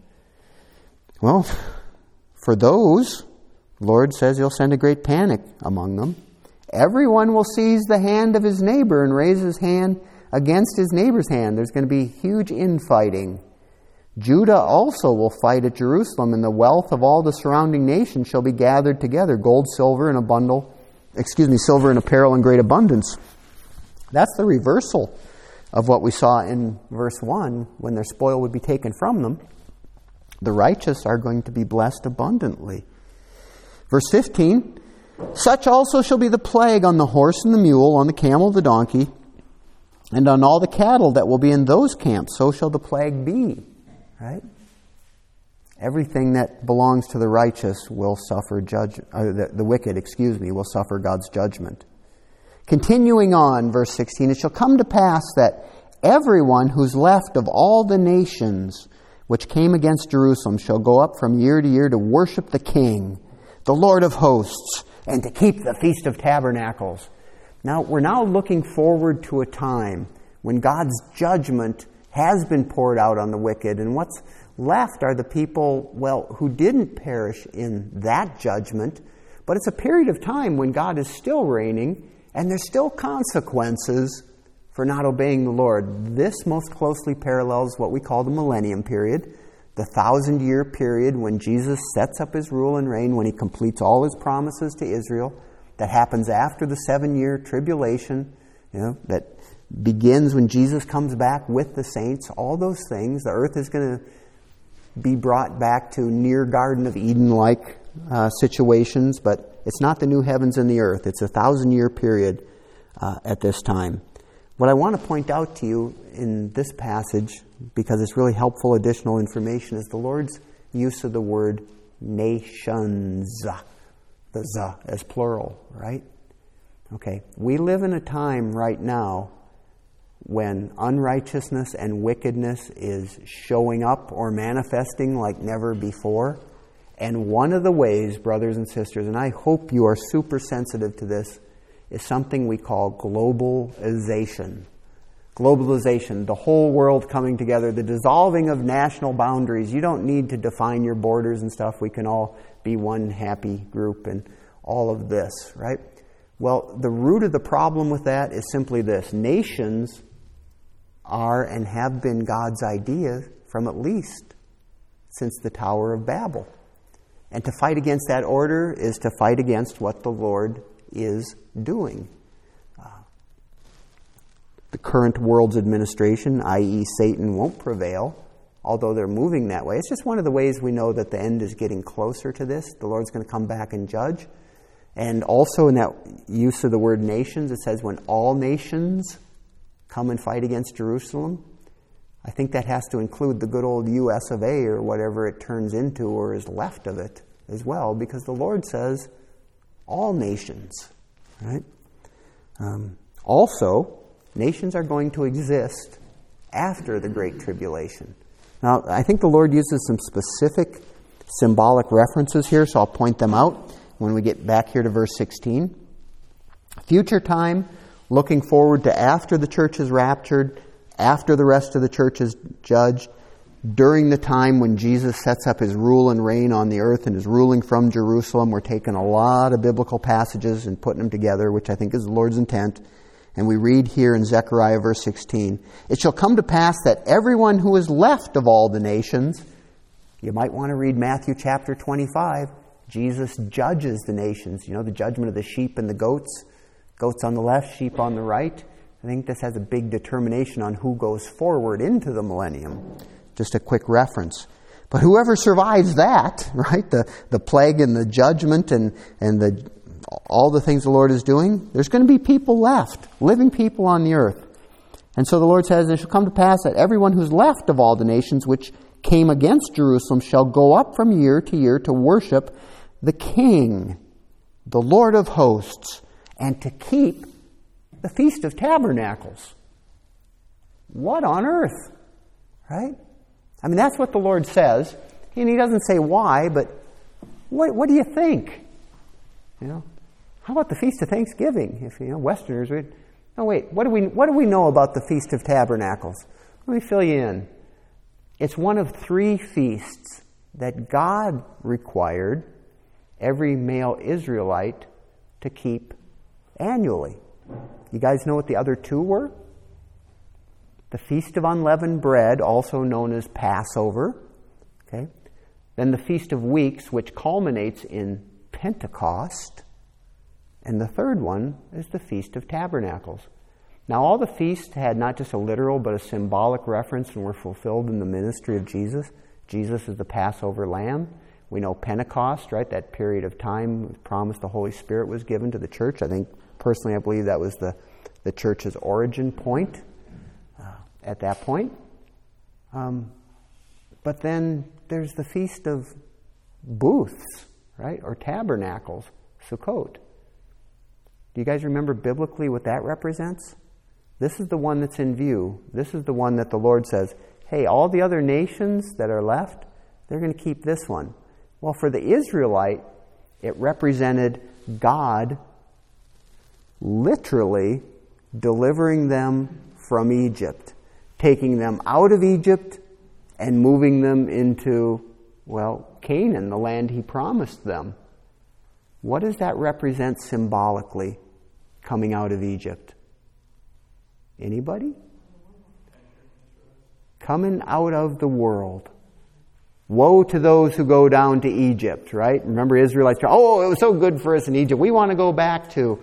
Well, for those, the Lord says He'll send a great panic among them. Everyone will seize the hand of his neighbor and raise his hand against his neighbor's hand. There's going to be huge infighting. Judah also will fight at Jerusalem, and the wealth of all the surrounding nations shall be gathered together, gold, silver, silver and apparel in great abundance. That's the reversal of what we saw in verse 1, when their spoil would be taken from them. The righteous are going to be blessed abundantly. Verse 15, such also shall be the plague on the horse and the mule, on the camel, the donkey, and on all the cattle that will be in those camps. So shall the plague be. Right? Everything that belongs to the righteous will suffer the wicked, will suffer God's judgment. Continuing on, verse 16, it shall come to pass that everyone who's left of all the nations which came against Jerusalem shall go up from year to year to worship the King, the Lord of hosts, and to keep the Feast of Tabernacles. Now, we're now looking forward to a time when God's judgment has been poured out on the wicked, and what's left are the people, who didn't perish in that judgment, but it's a period of time when God is still reigning, and there's still consequences for not obeying the Lord. This most closely parallels what we call the millennium period, the 1,000-year period when Jesus sets up His rule and reign, when He completes all His promises to Israel. That happens after the 7-year tribulation, that begins when Jesus comes back with the saints. All those things. The earth is going to be brought back to near Garden of Eden-like situations, but it's not the new heavens and the earth. It's a 1,000-year period at this time. What I want to point out to you in this passage, because it's really helpful additional information, is the Lord's use of the word nations. The "za" as plural, right? Okay, we live in a time right now when unrighteousness and wickedness is showing up or manifesting like never before. And one of the ways, brothers and sisters, and I hope you are super sensitive to this, is something we call globalization. Globalization, the whole world coming together, the dissolving of national boundaries. You don't need to define your borders and stuff. We can all be one happy group and all of this, right? Well, the root of the problem with that is simply this. Nations are and have been God's idea from at least since the Tower of Babel. And to fight against that order is to fight against what the Lord is doing. The current world's administration, i.e. Satan, won't prevail, although they're moving that way. It's just one of the ways we know that the end is getting closer to this. The Lord's going to come back and judge. And also in that use of the word nations, it says when all nations come and fight against Jerusalem. I think that has to include the good old US of A or whatever it turns into or is left of it as well, because the Lord says all nations, right? Also, nations are going to exist after the Great Tribulation. Now, I think the Lord uses some specific symbolic references here, so I'll point them out when we get back here to verse 16. Future time, looking forward to after the church is raptured, after the rest of the church is judged, during the time when Jesus sets up his rule and reign on the earth and is ruling from Jerusalem. We're taking a lot of biblical passages and putting them together, which I think is the Lord's intent. And we read here in Zechariah verse 16, "It shall come to pass that everyone who is left of all the nations," you might want to read Matthew chapter 25. Jesus judges the nations. You know, the judgment of the sheep and the goats. Goats on the left, sheep on the right. I think this has a big determination on who goes forward into the millennium. Just a quick reference. But whoever survives that, right, the plague and the judgment and all the things the Lord is doing, there's going to be people left, living people on the earth. And so the Lord says, "It shall come to pass that everyone who's left of all the nations which came against Jerusalem shall go up from year to year to worship the King, the Lord of hosts, and to keep the Feast of Tabernacles." What on earth? Right? I mean, that's what the Lord says. And he doesn't say why, but what do you think? You know, how about the Feast of Thanksgiving? If Westerners read, no, wait, what do we know about the Feast of Tabernacles? Let me fill you in. It's one of 3 feasts that God required every male Israelite to keep annually. You guys know what the other 2 were? The Feast of Unleavened Bread, also known as Passover. Okay. Then the Feast of Weeks, which culminates in Pentecost. And the third one is the Feast of Tabernacles. Now, all the feasts had not just a literal but a symbolic reference and were fulfilled in the ministry of Jesus. Jesus is the Passover lamb. We know Pentecost, right? That period of time, promised the Holy Spirit was given to the church. I think, personally, I believe that was the church's origin point at that point. But then there's the Feast of Booths, right? Or Tabernacles, Sukkot. Do you guys remember biblically what that represents? This is the one that's in view. This is the one that the Lord says, hey, all the other nations that are left, they're going to keep this one. Well, for the Israelite, it represented God literally delivering them from Egypt, taking them out of Egypt and moving them into, Canaan, the land he promised them. What does that represent symbolically, coming out of Egypt? Anybody? Coming out of the world. Woe to those who go down to Egypt, right? Remember Israelites, it was so good for us in Egypt. We want to go back to,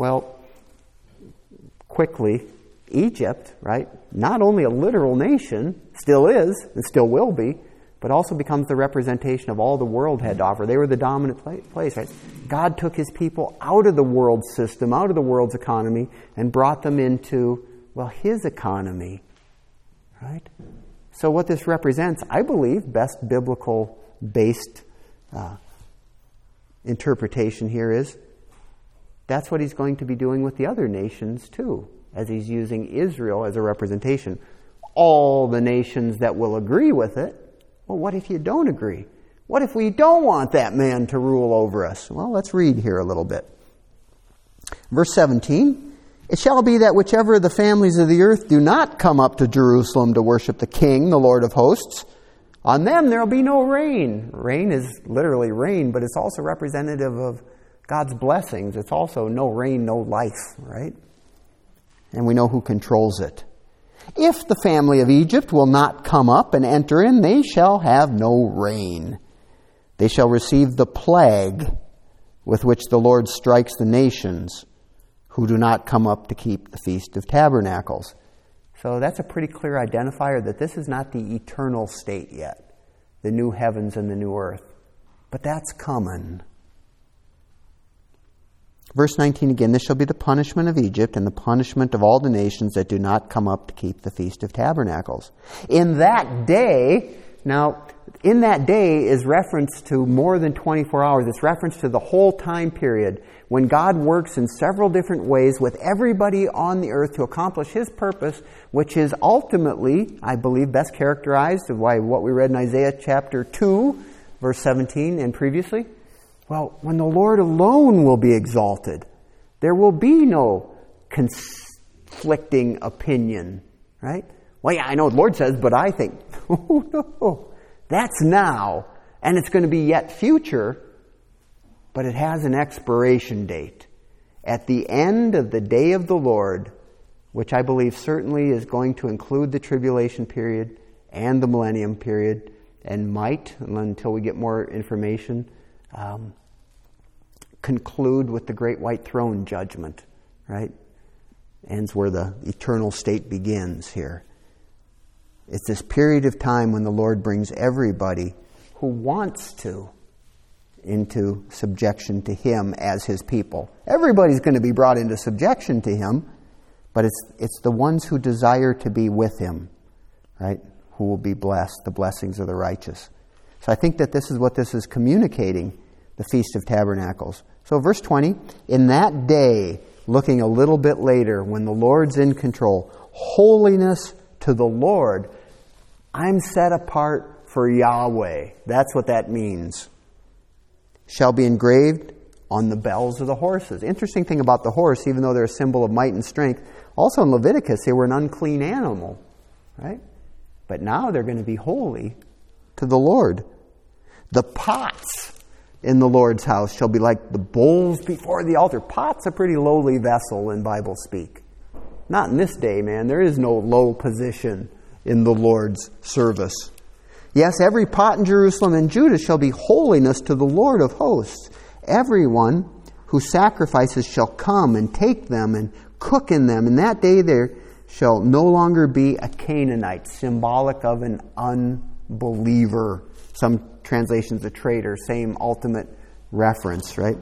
quickly, Egypt, right? Not only a literal nation, still is, and still will be, but also becomes the representation of all the world had to offer. They were the dominant place, right? God took his people out of the world system, out of the world's economy, and brought them into, his economy, right? So what this represents, I believe, best biblical-based interpretation here is, that's what he's going to be doing with the other nations too, as he's using Israel as a representation. All the nations that will agree with it, what if you don't agree? What if we don't want that man to rule over us? Well, let's read here a little bit. Verse 17, "It shall be that whichever of the families of the earth do not come up to Jerusalem to worship the King, the Lord of hosts, on them there will be no rain." Rain is literally rain, but it's also representative of God's blessings. It's also no rain, no life, right? And we know who controls it. "If the family of Egypt will not come up and enter in, they shall have no rain. They shall receive the plague with which the Lord strikes the nations who do not come up to keep the Feast of Tabernacles. So that's a pretty clear identifier that this is not the eternal state yet, the new heavens and the new earth. But that's coming. Verse 19 again, this shall be the punishment of Egypt and the punishment of all the nations that do not come up to keep the Feast of Tabernacles. In that day, now, in that day is reference to more than 24 hours. It's reference to the whole time period when God works in several different ways with everybody on the earth to accomplish His purpose, which is ultimately, I believe, best characterized by what we read in Isaiah chapter 2, verse 17 and previously. Well, when the Lord alone will be exalted, there will be no conflicting opinion, right? Well, yeah, I know what the Lord says, but I think, oh, no, that's now, and it's going to be yet future, but it has an expiration date. At the end of the day of the Lord, which I believe certainly is going to include the tribulation period and the millennium period, and might, until we get more information, conclude with the great white throne judgment, right? Ends where the eternal state begins here. It's this period of time when the Lord brings everybody who wants to into subjection to Him as His people. Everybody's going to be brought into subjection to Him, but it's the ones who desire to be with Him, right, who will be blessed, the blessings of the righteous. So I think that this is what this is communicating, the Feast of Tabernacles. So verse 20, in that day, looking a little bit later, when the Lord's in control, holiness to the Lord, I'm set apart for Yahweh. That's what that means. Shall be engraved on the bells of the horses. Interesting thing about the horse, even though they're a symbol of might and strength, also in Leviticus they were an unclean animal, right? But now they're going to be holy to the Lord. The pots in the Lord's house shall be like the bowls before the altar. Pot's a pretty lowly vessel in Bible speak. Not in this day, man. There is no low position in the Lord's service. Yes, every pot in Jerusalem and Judah shall be holiness to the Lord of hosts. Everyone who sacrifices shall come and take them and cook in them. In that day there shall no longer be a Canaanite, symbolic of an unbeliever. Some translations, a traitor, same ultimate reference, right?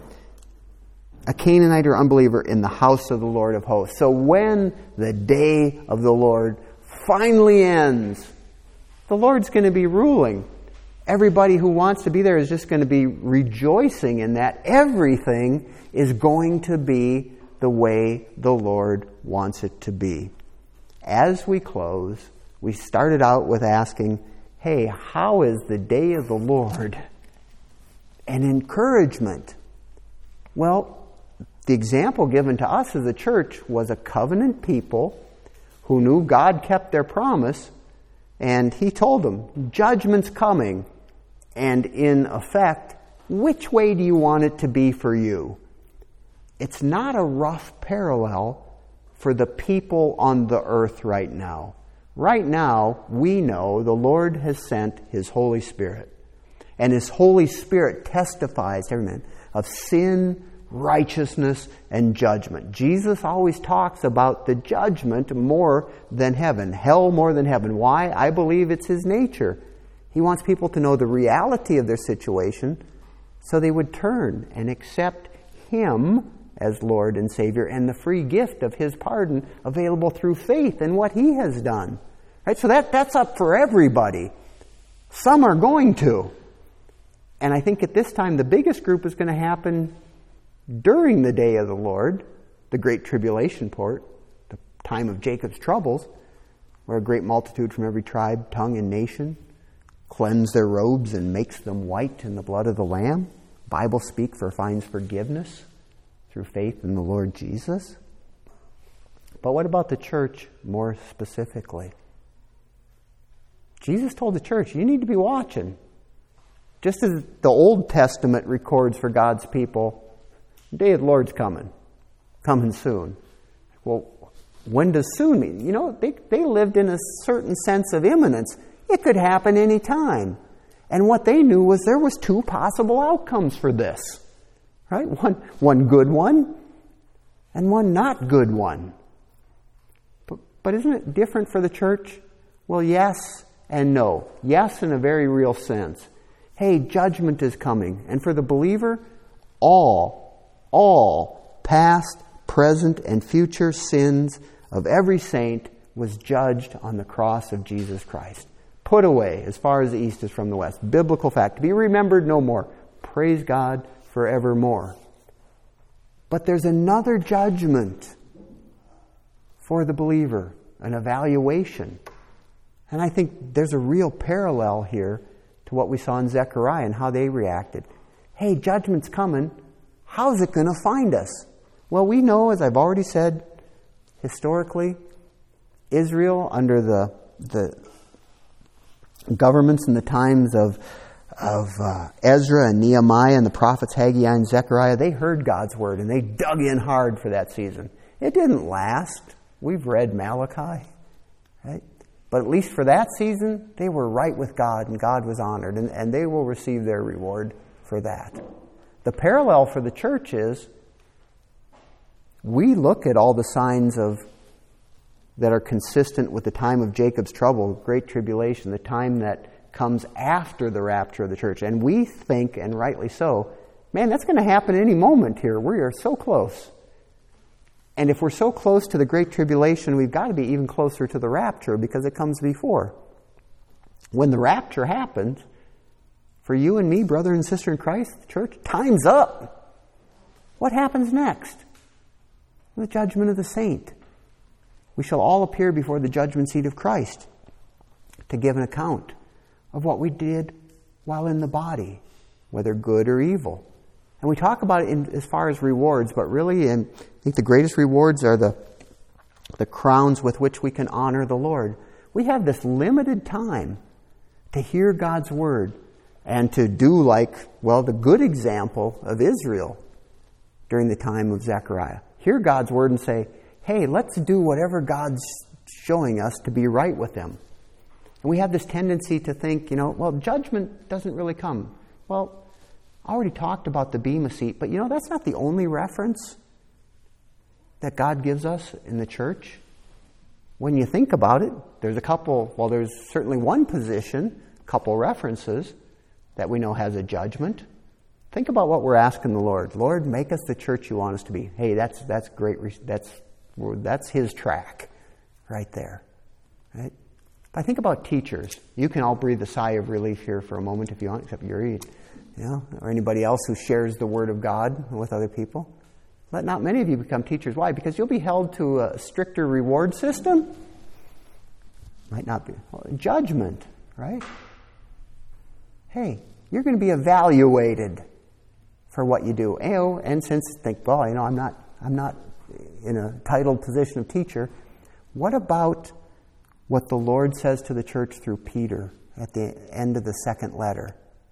A Canaanite or unbeliever in the house of the Lord of hosts. So when the day of the Lord finally ends, the Lord's going to be ruling. Everybody who wants to be there is just going to be rejoicing in that. Everything is going to be the way the Lord wants it to be. As we close, we started out with asking, hey, how is the day of the Lord an encouragement? Well, the example given to us as a church was a covenant people who knew God kept their promise, and He told them, judgment's coming, and in effect, which way do you want it to be for you? It's not a rough parallel for the people on the earth right now. Right now, we know the Lord has sent His Holy Spirit, and His Holy Spirit testifies to every man of sin, righteousness, and judgment. Jesus always talks about the judgment more than heaven, hell more than heaven. Why? I believe it's His nature. He wants people to know the reality of their situation so they would turn and accept Him as Lord and Savior and the free gift of His pardon available through faith in what He has done. Right? So that's up for everybody. Some are going to. And I think at this time the biggest group is going to happen during the day of the Lord, the great tribulation port, the time of Jacob's troubles, where a great multitude from every tribe, tongue, and nation cleanse their robes and makes them white in the blood of the Lamb. Bible speak for finds forgiveness through faith in the Lord Jesus. But what about the church more specifically? Jesus told the church, you need to be watching. Just as the Old Testament records for God's people, the day of the Lord's coming soon. Well, when does soon mean? You know, they lived in a certain sense of imminence. It could happen any time. And what they knew was there was two possible outcomes for this. right? One good one and one not good one. But isn't it different for the church? Well, yes and no. Yes, in a very real sense. Hey, judgment is coming. And for the believer, all past, present, and future sins of every saint was judged on the cross of Jesus Christ. Put away as far as the east is from the west. Biblical fact. To be remembered no more. Praise God forevermore. But there's another judgment for the believer, an evaluation. And I think there's a real parallel here to what we saw in Zechariah and how they reacted. Hey, judgment's coming. How's it going to find us? Well, we know, as I've already said, historically, Israel, under the governments in the times of Ezra and Nehemiah and the prophets Haggai and Zechariah, they heard God's word and they dug in hard for that season. It didn't last. We've read Malachi, right? But at least for that season, they were right with God and God was honored, and they will receive their reward for that. The parallel for the church is we look at all the signs that are consistent with the time of Jacob's trouble, great tribulation, the time that comes after the rapture of the church. And we think, and rightly so, man, that's going to happen any moment here. We are so close. And if we're so close to the great tribulation, we've got to be even closer to the rapture because it comes before. When the rapture happens, for you and me, brother and sister in Christ, church, time's up. What happens next? The judgment of the saint. We shall all appear before the judgment seat of Christ to give an account of what we did while in the body, whether good or evil. And we talk about it as far as rewards, but really, I think the greatest rewards are the crowns with which we can honor the Lord. We have this limited time to hear God's word and to do the good example of Israel during the time of Zechariah. Hear God's word and say, hey, let's do whatever God's showing us to be right with Him. And we have this tendency to think, judgment doesn't really come. Well, I already talked about the Bema seat, but that's not the only reference that God gives us in the church. When you think about it, there's there's certainly one position, a couple references that we know has a judgment. Think about what we're asking the Lord. Lord, make us the church you want us to be. Hey, that's great. That's His track right there. Right? If I think about teachers, you can all breathe a sigh of relief here for a moment if you want, except you're or anybody else who shares the Word of God with other people. Let not many of you become teachers. Why? Because you'll be held to a stricter reward system. Might not be. Judgment, right? Hey, you're going to be evaluated for what you do. And since I'm not in a titled position of teacher, what about what the Lord says to the church through Peter at the end of the second letter?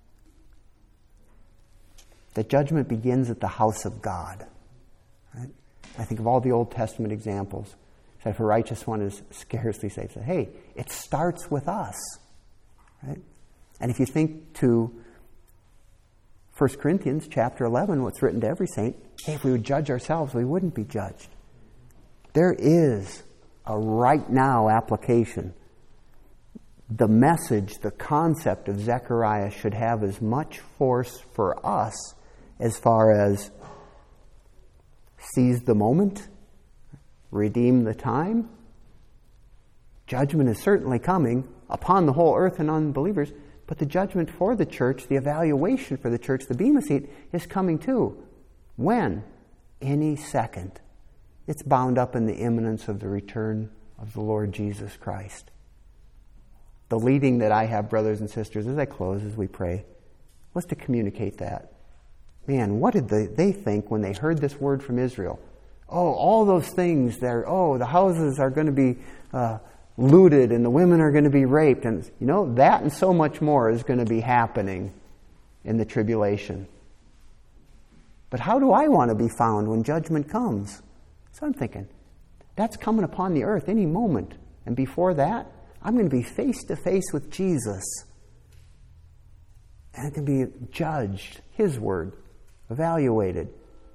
That judgment begins at the house of God. Right? I think of all the Old Testament examples. So if a righteous one is scarcely saved, hey, it starts with us. Right? And if you think to 1 Corinthians chapter 11, what's written to every saint, hey, if we would judge ourselves, we wouldn't be judged. There is a right now application. The message, the concept of Zechariah should have as much force for us as far as seize the moment, redeem the time. Judgment is certainly coming upon the whole earth and on believers, but the judgment for the church, the evaluation for the church, the Bema seat, is coming too. When? Any second. It's bound up in the imminence of the return of the Lord Jesus Christ. The leading that I have, brothers and sisters, as I close, as we pray, was to communicate that. Man, what did they think when they heard this word from Israel? Oh, all those things there. Oh, the houses are going to be looted and the women are going to be raped. And, that and so much more is going to be happening in the tribulation. But how do I want to be found when judgment comes? So I'm thinking, that's coming upon the earth any moment. And before that, I'm going to be face to face with Jesus. And it can be judged, His word, evaluated.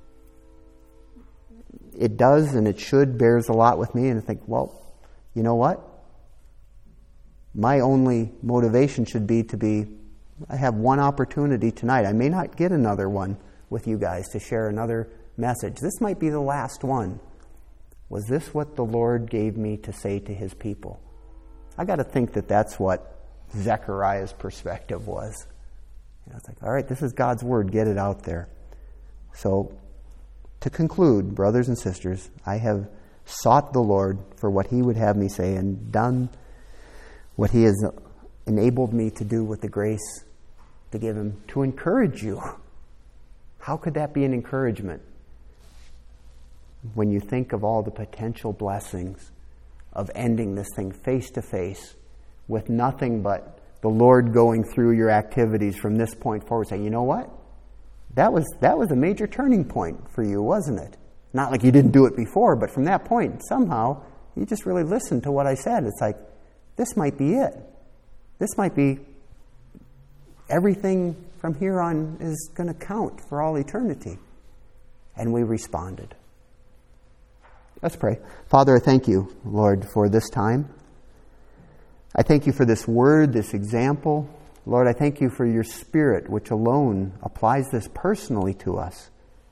It does and it should bears a lot with me, and I think, well, you know what? My only motivation should be I have one opportunity tonight. I may not get another one with you guys to share another message. This might be the last one. Was this what the Lord gave me to say to His people? I got to think that that's what Zechariah's perspective was. It's like, all right, this is God's Word. Get it out there. So, to conclude, brothers and sisters, I have sought the Lord for what He would have me say and done what He has enabled me to do with the grace to give Him to encourage you. How could that be an encouragement? When you think of all the potential blessings of ending this thing face to face with nothing but the Lord going through your activities from this point forward, saying, you know what? That was a major turning point for you, wasn't it? Not like you didn't do it before, but from that point, somehow, you just really listened to what I said. It's like, this might be it. This might be everything from here on is going to count for all eternity. And we responded. Let's pray. Father, I thank you, Lord, for this time. I thank you for this word, this example. Lord, I thank you for your Spirit, which alone applies this personally to us.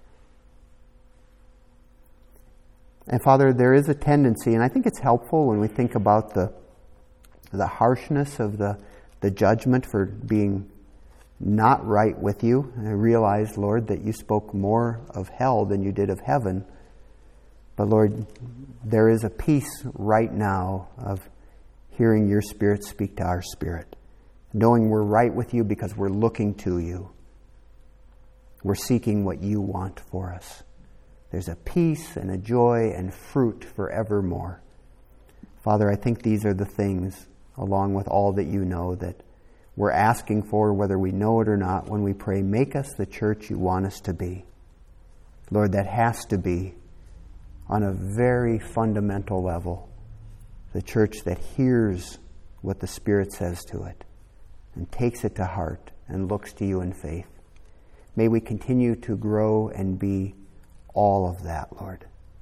And Father, there is a tendency, and I think it's helpful when we think about the harshness of the judgment for being not right with you. And I realize, Lord, that you spoke more of hell than you did of heaven. But Lord, there is a peace right now of hearing your Spirit speak to our spirit, knowing we're right with you because we're looking to you. We're seeking what you want for us. There's a peace and a joy and fruit forevermore. Father, I think these are the things, along with all that you know, that we're asking for, whether we know it or not, when we pray, make us the church you want us to be. Lord, that has to be, on a very fundamental level, the church that hears what the Spirit says to it and takes it to heart and looks to you in faith. May we continue to grow and be all of that, Lord,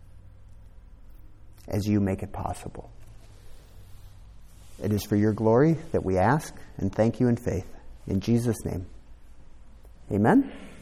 as you make it possible. It is for your glory that we ask and thank you in faith. In Jesus' name, amen.